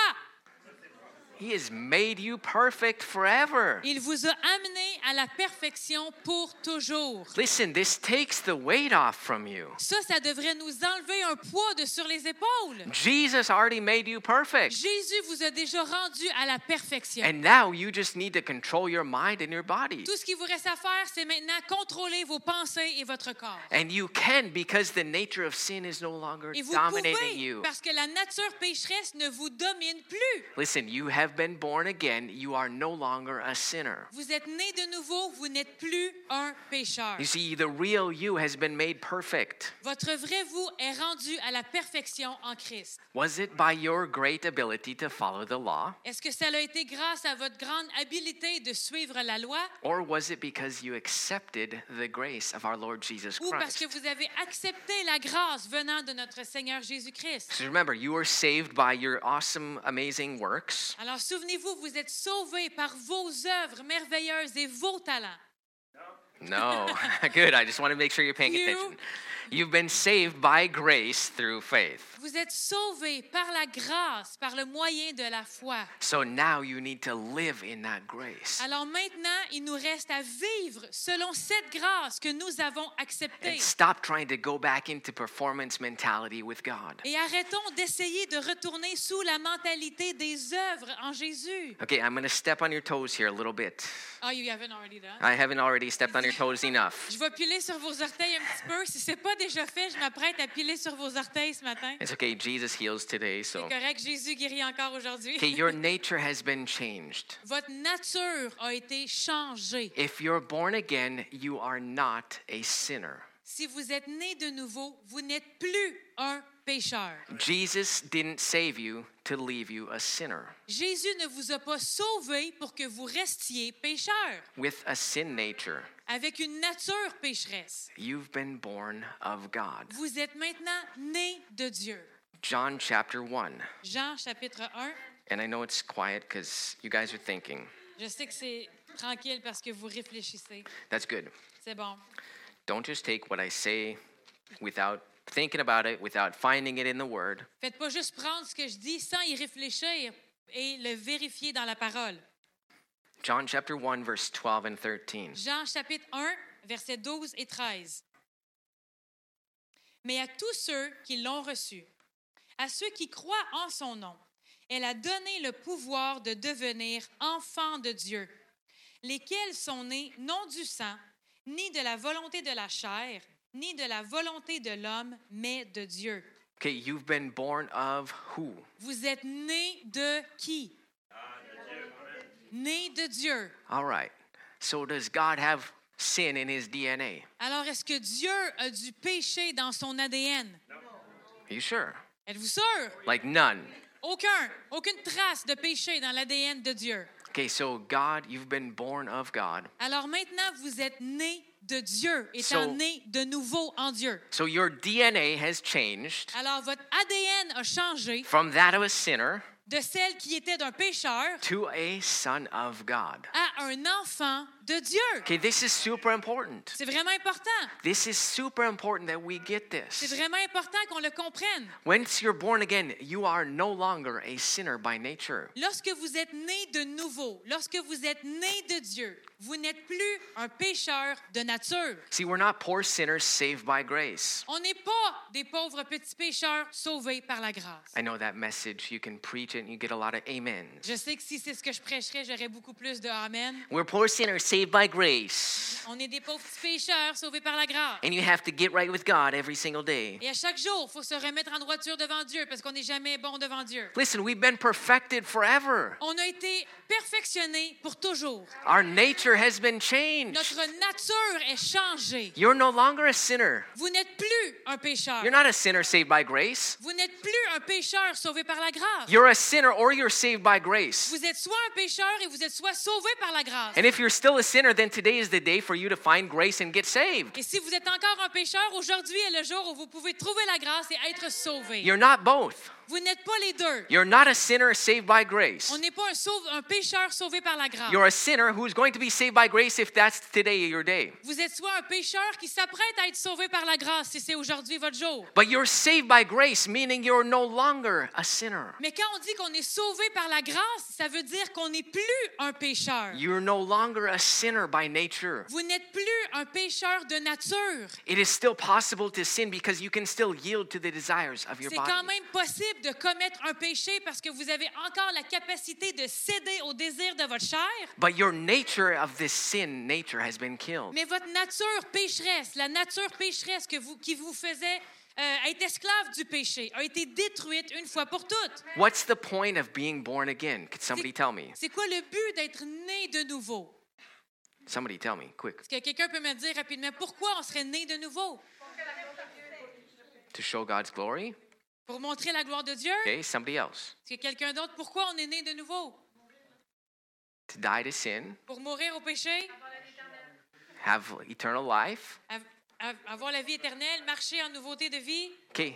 He has made you perfect forever. Il vous a amené à la perfection pour toujours. Listen, this takes the weight off from you. Ça, ça devrait nous enlever un poids de sur les épaules. Jesus already made you perfect. Jésus vous a déjà rendu à la perfection. And now you just need to control your mind and your body. Tout ce qu'il vous reste à faire, c'est maintenant contrôler vos pensées et votre corps. And you can because the nature of sin is no longer Et vous dominating pouvez, you. parce que la nature pécheresse ne vous domine plus. Listen, you have been born again. You are no longer a sinner. Vous êtes né de nouveau, vous n'êtes plus un pécheur. You see, the real you has been made perfect. Votre vrai vous est rendu à la perfection en Christ. Was it by your great ability to follow the law? Est-ce que ça a été grâce à votre grande habileté de suivre la loi Or was it because you accepted the grace of our Lord Jesus ou parce que Christ? vous avez accepté la grâce venant de notre Seigneur Jésus-Christ? So remember, you were saved by your awesome, amazing works. Alors souvenez-vous, vous êtes sauvés par vos œuvres merveilleuses et vos talents. No, good. I just want to make sure you're paying You- attention. You've been saved by grace through faith. Vous êtes sauvés par la grâce, par le moyen de la foi. So now you need to live in that grace. Alors maintenant, il nous reste à vivre selon cette grâce que nous avons acceptée. And stop trying to go back into performance mentality with God. Et arrêtons d'essayer de retourner sous la mentalité des œuvres en Jésus. Okay, I'm going to step on your toes here a little bit. Oh, you haven't already done. I haven't already stepped on your toes enough. Je vais piler sur vos orteils un petit peu. Si ce n'est pas déjà fait, je m'apprête à piler sur vos orteils ce matin. It's okay, Jesus heals today, C'est so. correct, Jésus guérit encore aujourd'hui. Okay, your nature has been changed. Votre nature a été changée. If you're born again, you are not a sinner. Si vous êtes né de nouveau, vous n'êtes plus un pécheur. Jesus didn't save you to leave you a sinner Jésus ne vous a pas sauvé pour que vous restiez pécheur, with a sin nature. avec une nature pécheresse. You've been born of God. Vous êtes maintenant né de Dieu. John chapter one. Jean chapitre un. And I know it's quiet because you guys are thinking. Je sais que c'est tranquille parce que vous réfléchissez. That's good. C'est bon. Don't just take what I say without thinking about it, without finding it in the Word. Faites pas juste prendre ce que je dis sans y réfléchir et le vérifier dans la parole. John chapter one, verse twelve and thirteen. Jean chapitre un, versets douze et treize. Mais à tous ceux qui l'ont reçu, à ceux qui croient en son nom, elle a donné le pouvoir de devenir enfants de Dieu, lesquels sont nés non du sang, ni de la volonté de la chair, ni de la volonté de l'homme, mais de Dieu. Okay, you've been born of who? Vous êtes nés de qui? Nés de Dieu. All right. So does God have sin in his D N A? Alors, est-ce que Dieu a du péché dans son A D N? Are you sure? Êtes-vous sûr? Like none. Aucun, aucune trace de péché dans l'A D N de Dieu. Okay, so God, you've been born of God. Alors maintenant, vous êtes nés de Dieu, étant So- nés de nouveau en Dieu. So your D N A has changed Alors votre A D N a changé from that of a sinner de celle qui était d'un pécheur to a son of God. à un enfant de Dieu. Okay, this is super important. C'est vraiment important. This is super important that we get C'est this. vraiment important qu'on le comprenne. Once you're born again, you are no longer a sinner by nature. Lorsque vous êtes né de nouveau, lorsque vous êtes né de Dieu, vous n'êtes plus un pécheur de nature. See, we're not poor sinners saved by grace. On n'est pas des pauvres petits pécheurs sauvés par la grâce. I know that message. You can preach it and you get a lot of amens. Je sais que si c'est ce que je prêcherais, j'aurais beaucoup plus de amen. We're poor sinners saved by grace. On est des pauvres petits pécheurs sauvés par la grâce. And you have to get right with God every single day. Et à chaque jour, il faut se remettre en droiture devant Dieu parce qu'on n'est jamais bon devant Dieu. Listen, we've been perfected forever. On a été perfectionnés pour toujours. Our nature has been changed. Notre nature est changée. You're no longer a sinner. Vous n'êtes plus un pécheur. You're not a sinner saved by grace. Vous n'êtes plus un pécheur sauvé par la grâce. You're a sinner or you're saved by grace. Vous êtes soit un pécheur et vous êtes soit sauvé par la grâce. And if you're still a sinner, then today is the day for you to find grace and get saved. Et si vous êtes encore un pécheur, aujourd'hui est le jour où vous pouvez trouver la grâce et être sauvé. You're not both. Vous n'êtes pas les deux. You're not a sinner saved by grace. On n'est pas un, sauve, un pécheur sauvé par la grâce. You're a sinner who's going to be saved by grace if that's today your day. Vous êtes soit un pécheur qui s'apprête à être sauvé par la grâce si c'est aujourd'hui votre jour. But you're saved by grace, meaning you're no longer a sinner. Mais quand on dit qu'on est sauvé par la grâce, ça veut dire qu'on n'est plus un pécheur. You're no longer a sinner by nature. Vous n'êtes plus un pécheur de nature. It is still possible to sin because you can still yield to the desires of your C'est quand body. même possible de commettre un péché parce que vous avez encore la capacité de céder au désir de votre chair. But your nature of this sin nature has been killed. Mais votre nature pécheresse, la nature pécheresse que vous, qui vous faisait euh, être esclave du péché, a été détruite une fois pour toutes. What's the point of being born again? Could somebody tell me? C'est quoi le but d'être né de nouveau? Somebody tell me, quick. Est-ce que quelqu'un peut me dire rapidement pourquoi on serait né de nouveau? To show God's glory? Pour montrer la gloire de Dieu? Okay, somebody else. Est-ce que quelqu'un d'autre, pourquoi on est né de nouveau? To die to sin, Pour mourir au péché? have eternal life. Av- av- avoir la vie éternelle, marcher en nouveauté de vie? Okay.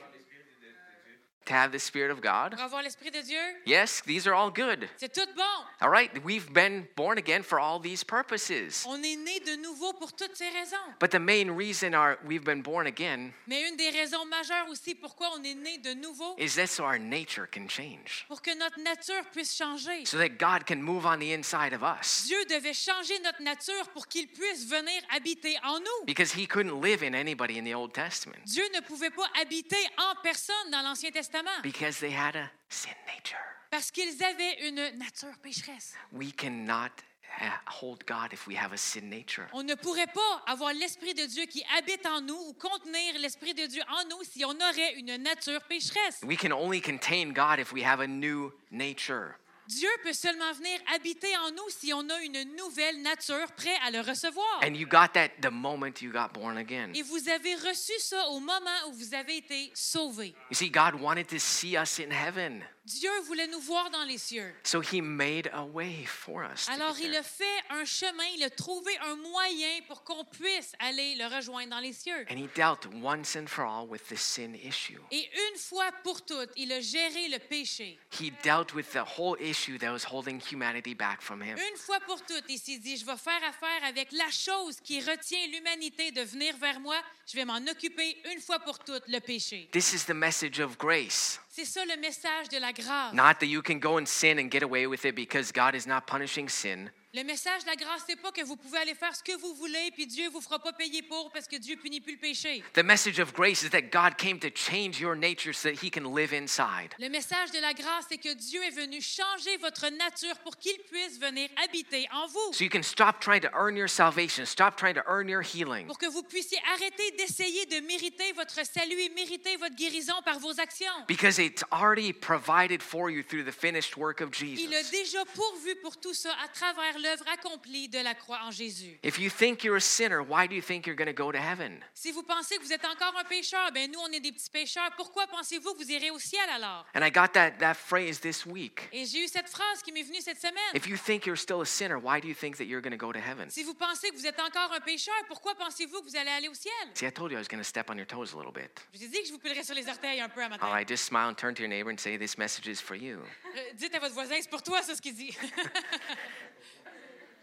To have the Spirit of God. Pour avoir l'Esprit de Dieu? Yes, these are all good. C'est tout bon. All right, we've been born again for all these purposes. On est né de nouveau pour toutes ces raisons. But the main reason our, we've been born again Mais une des raisons majeures aussi pourquoi on est né de nouveau, is that so our nature can change. pour que notre nature puisse changer. So that God can move on the inside of us. Dieu devait changer notre nature pour qu'il puisse venir habiter en nous. Because he couldn't live in anybody in the Old Testament. Dieu ne pouvait pas habiter en personne dans l'Ancien Testament Because they had a sin nature. parce qu'ils avaient une nature pécheresse. We cannot uh, hold God if we have a sin nature. On ne pourrait pas avoir l'Esprit de Dieu qui habite en nous ou contenir l'Esprit de Dieu en nous si on aurait une nature pécheresse. We can only contain God if we have a new nature. Dieu peut seulement venir habiter en nous si on a une nouvelle nature prêt à le recevoir. And you got that the moment you got born again. Et vous avez reçu ça au moment où vous avez été sauvés. You see, God wanted to see us in heaven. Dieu voulait nous voir dans les cieux. So he made a way for us. to Alors, get il there. a fait un chemin, il a trouvé un moyen pour qu'on puisse aller le rejoindre dans les cieux. And he dealt once and for all with the sin issue. Et une fois pour toutes, il a géré le péché. He dealt with the whole issue that was holding humanity back from him. Une fois pour toutes, il s'est dit, je vais faire affaire avec la chose qui retient l'humanité de venir vers moi. Je vais m'en occuper une fois pour toutes, le péché. This is the message of grace. C'est ça le message de la grâce. Not that you can go and sin and get away with it because God is not punishing sin. Le message de la grâce, c'est pas que vous pouvez aller faire ce que vous voulez puis Dieu vous fera pas payer pour parce que Dieu punit plus le péché. The message of grace is that God came to change your nature so that he can live inside. Le message de la grâce, c'est que Dieu est venu changer votre nature pour qu'il puisse venir habiter en vous. So you can stop trying to earn your salvation, stop trying to earn your healing. Pour que vous puissiez arrêter d'essayer de mériter votre salut et mériter votre guérison par vos actions. Because it's already provided for you through the finished work of Il a Jesus. déjà pourvu pour tout ça à travers l'œuvre accomplie de la croix en Jésus. If you think you're a sinner, why do you think you're going to go to heaven? Si vous pensez que vous êtes encore un pécheur, ben nous, on est des petits pécheurs. Pourquoi pensez-vous que vous irez au ciel alors? And I got that, that phrase this week. Et j'ai eu cette phrase qui m'est venue cette semaine. If you think you're still a sinner, why do you think that you're going to go to heaven? Si vous pensez que vous êtes encore un pécheur, pourquoi pensez-vous que vous allez aller au ciel? See, I told you I was going to step on your toes a little bit. Je vous ai dit que je vous pilerais sur les orteils un peu un matin. All right, just smile and turn to your neighbor and say, this message is for you. Euh, Dites à votre voisin, c'est pour toi ça ce qu'il dit.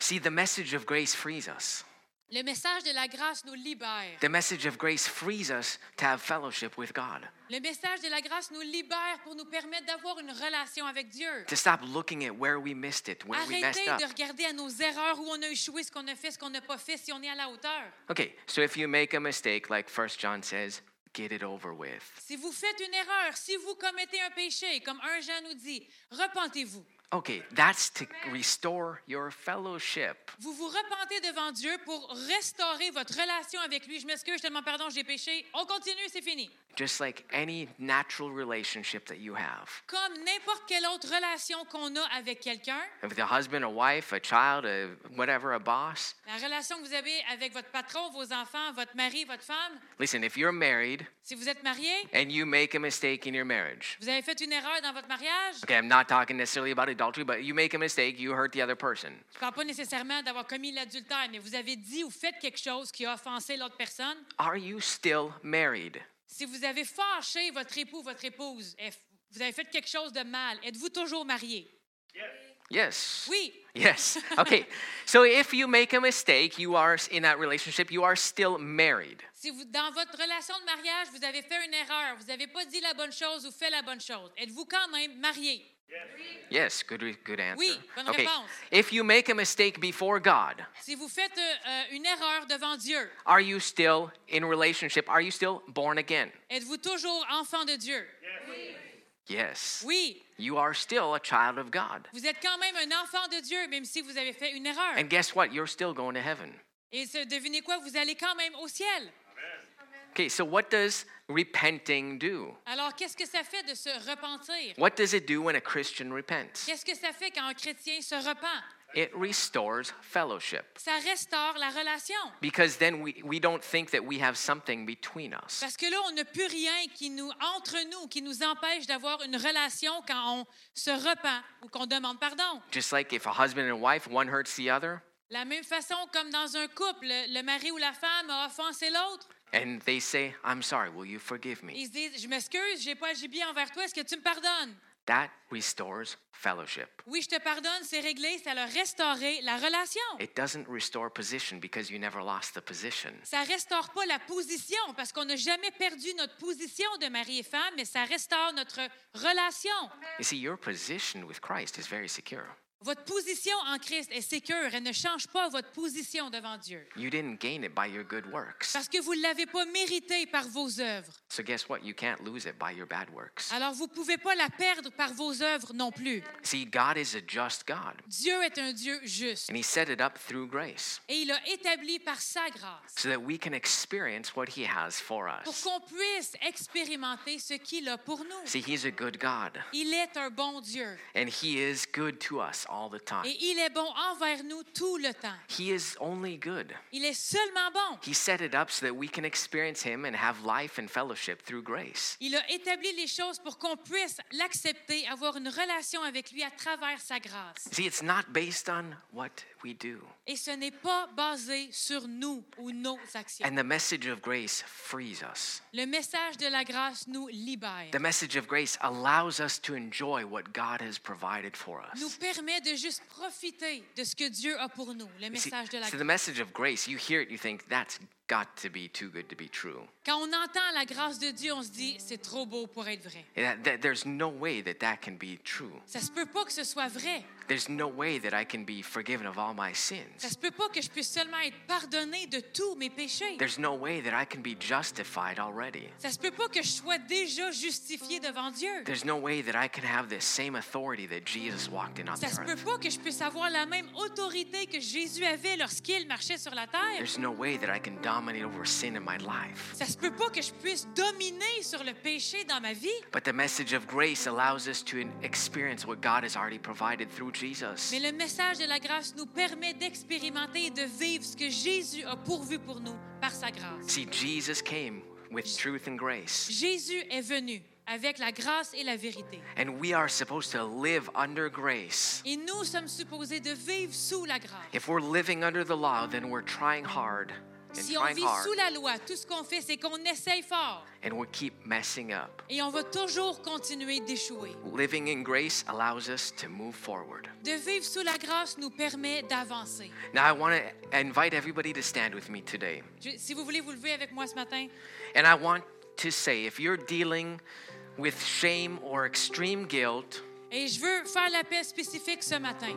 See, the message of grace frees us. Le message de la grâce nous libère. The message of grace frees us to have fellowship with God. Le message de la grâce nous libère pour nous permettre d'avoir une relation avec Dieu. To stop looking at where we missed it, where we messed Arrêtez up. de regarder à nos erreurs, où on a échoué, ce qu'on a fait, ce qu'on n'a pas fait, si on est à la hauteur. Okay, so if you make a mistake, like First John says, get it over with. Si vous faites une erreur, si vous commettez un péché, comme un Jean nous dit, repentez-vous. Okay, that's to restore your fellowship. Vous vous repentez devant Dieu pour restaurer votre relation avec lui. Je m'excuse, je te demande pardon, j'ai péché. On continue, c'est fini. Just like any natural relationship that you have. Comme n'importe quelle autre relation qu'on a avec quelqu'un, With a husband, a wife, a child, a whatever, a boss. la relation que vous avez avec votre patron, vos enfants, votre mari, votre femme, Listen, if you're married si vous êtes marié, and you make a mistake in your marriage, vous avez fait une erreur dans votre mariage, okay, I'm not talking necessarily about adultery, but you make a mistake, you hurt the other person. je ne parle pas nécessairement d'avoir commis l'adultère, mais vous avez dit ou fait quelque chose qui a offensé l'autre personne. Are you still married? Si vous avez fâché votre époux, votre épouse, et vous avez fait quelque chose de mal, êtes-vous toujours marié? Yes. Oui. Yes. Okay. So if you make a mistake, you are in that relationship, you are still married. Si vous, dans votre relation de mariage, vous avez fait une erreur, vous n'avez pas dit la bonne chose ou fait la bonne chose, êtes-vous quand même marié? Yes, good good answer. Oui, bonne Okay. réponse. If you make a mistake before God, Si vous faites euh, une erreur devant Dieu, are you still in relationship? Are you still born again? êtes-vous toujours enfant de Dieu? Yes. Oui. You are still a child of God. Vous êtes quand même un enfant de Dieu, même si vous avez fait une erreur. And guess what? You're still going to heaven. Et ce- devinez quoi? Vous allez quand même au ciel. Okay, so what does repenting do? Alors, qu'est-ce que ça fait de se repentir? What does it do when a Christian repents? Qu'est-ce que ça fait quand un chrétien se repent? It restores fellowship. Ça restaure la relation. Because then we, we don't think that we have something between us. Parce que là, on n'a plus rien qui nous, entre nous, qui nous empêche d'avoir une relation quand on se repent ou qu'on demande pardon. Just like if a husband and wife, one hurts the other, La même façon comme dans un couple, le, le mari ou la femme a offensé l'autre. and they say, I'm sorry, will you forgive me? Ils se disent, je m'excuse, je n'ai pas agi bien envers toi, est-ce que tu me pardonnes? That restores fellowship. Oui, je te pardonne, c'est réglé, ça a restauré la relation. It doesn't restore position because you never lost the position. Ça restaure pas la position parce qu'on n'a jamais perdu notre position de mari et femme, mais ça restaure notre relation. You see, your position with Christ is very secure. Votre position en Christ est sécure. Elle ne change pas votre position devant Dieu. You didn't gain it by your good works. Parce que vous ne l'avez pas mérité par vos œuvres. So guess what? You can't lose it by your bad works. Alors, vous ne pouvez pas la perdre par vos œuvres non plus. See, God is a just God, Dieu est un Dieu juste. and He set it up through grace Et il a établi par sa grâce so that we can experience what He has for pour us. qu'on puisse expérimenter ce qu'il a pour nous. See, He's a good God, Il est un bon Dieu. and He is good to us all the time. Et il est bon envers nous tout le temps. He is only good. Il est seulement bon. He set it up so that we can experience Him and have life and fellowship through grace. Il a établi les choses pour qu'on puisse l'accepter, avoir une relation avec lui à travers sa grâce. See, it's not based on what we do. Et ce n'est pas basé sur nous ou nos actions. And the message of grace frees us. Le message de la grâce nous libère. The message of grace allows us to enjoy what God has provided for Nous us. permet de juste profiter de ce que Dieu a pour nous, le See, message de la see, the grâce. message of grace, you hear it, you think, that's got to be too good to be true. Quand on entend la grâce de Dieu, on se dit, c'est trop beau pour être vrai. And that- that- there's no way that that can be true. Ça se peut pas que ce soit vrai. There's no way that I can be forgiven of all my Ça sins. se peut pas que je puisse seulement être pardonné de tous mes péchés. There's no way that I can be justified already. Ça se peut pas que je sois déjà justifié devant Dieu. There's no way that I can have the same authority that Jesus walked in on Ça the se peut earth. pas que je puisse avoir la même autorité que Jésus avait lorsqu'il marchait sur la terre. There's no way that I can dominate over sin in my life. Ça se peut pas que je puisse dominer sur le péché dans ma vie. But the message of grace allows us to experience what God has already provided through Jesus. Mais le message de la grâce nous permet d'expérimenter et de vivre ce que Jésus a pourvu pour nous par sa grâce. See, Jesus came with truth and grace, Jésus est venu avec la grâce et la vérité. and we are supposed to live under grace. Et nous sommes supposés de vivre sous la grâce. If we're living under the law, then we're trying hard Si on trying vit hard, sous la loi, tout ce qu'on fait, c'est qu'on essaye fort. and we keep messing up. Et on va toujours continuer d'échouer. Living in grace allows us to move forward. De vivre sous la grâce nous permet d'avancer. Now, I want to invite everybody to stand with me today. Je- si vous voulez vous lever avec moi ce matin, And I want to say, if you're dealing with shame or extreme guilt, et je veux faire l'appel spécifique ce matin.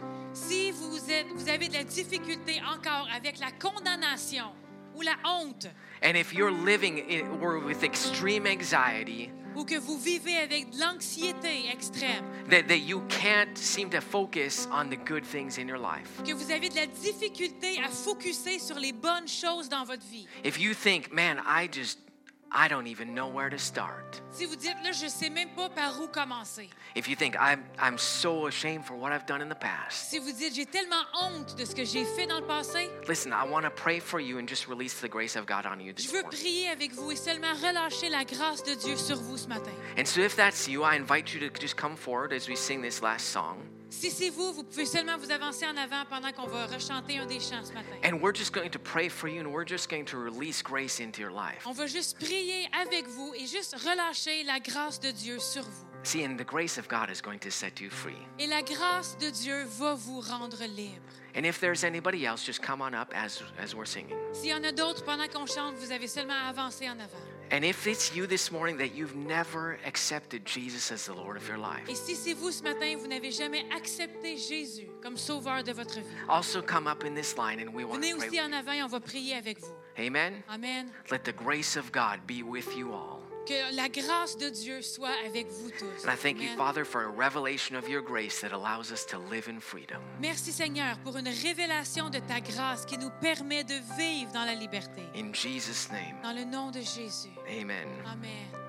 Si vous, êtes, vous avez de la difficulté encore avec la condamnation ou la honte, and if you're living in, or with extreme anxiety, ou que vous vivez avec de l'anxiété extrême, that, that you can't seem to focus on the good things in your life. que vous avez de la difficulté à focuser sur les bonnes choses dans votre vie, If you think, man, I just, I don't even know where to start. si vous dites, là, je ne sais même pas par où commencer, If you think, I'm, I'm so ashamed for what I've done in the past. si vous dites, j'ai tellement honte de ce que j'ai fait dans le passé, Listen, I want to pray for you and just release the grace of God on you je this veux morning. prier avec vous et seulement relâcher la grâce de Dieu sur vous ce matin. And so if that's you, I invite you to just come forward as we sing this last song. Si c'est vous, vous pouvez seulement vous avancer en avant pendant qu'on va rechanter un des chants ce matin. And we're just going to pray for you and we're just going to release grace into your life. On va juste prier avec vous et juste relâcher la grâce de Dieu sur vous. See, and the grace of God is going to set you free. Et la grâce de Dieu va vous rendre libre. And if there's anybody else, just come on up as, as we're singing. S'il y en a d'autres pendant qu'on chante, vous avez seulement à avancer en avant. And if it's you this morning that you've never accepted Jesus as the Lord of your life, Et si c'est vous ce matin, vous n'avez jamais accepté Jésus comme sauveur de votre vie, also come up in this line and we want venez to pray aussi with en avant et on va prier avec vous. you. Amen. Amen. Let the grace of God be with you all. Que la grâce de Dieu soit avec vous tous. And I thank you, Amen. Father, for a revelation of your grace that allows us to live in freedom. Merci Seigneur pour une révélation de ta grâce qui nous permet de vivre dans la liberté. In Jesus' name, Dans le nom de Jésus. amen. Amen.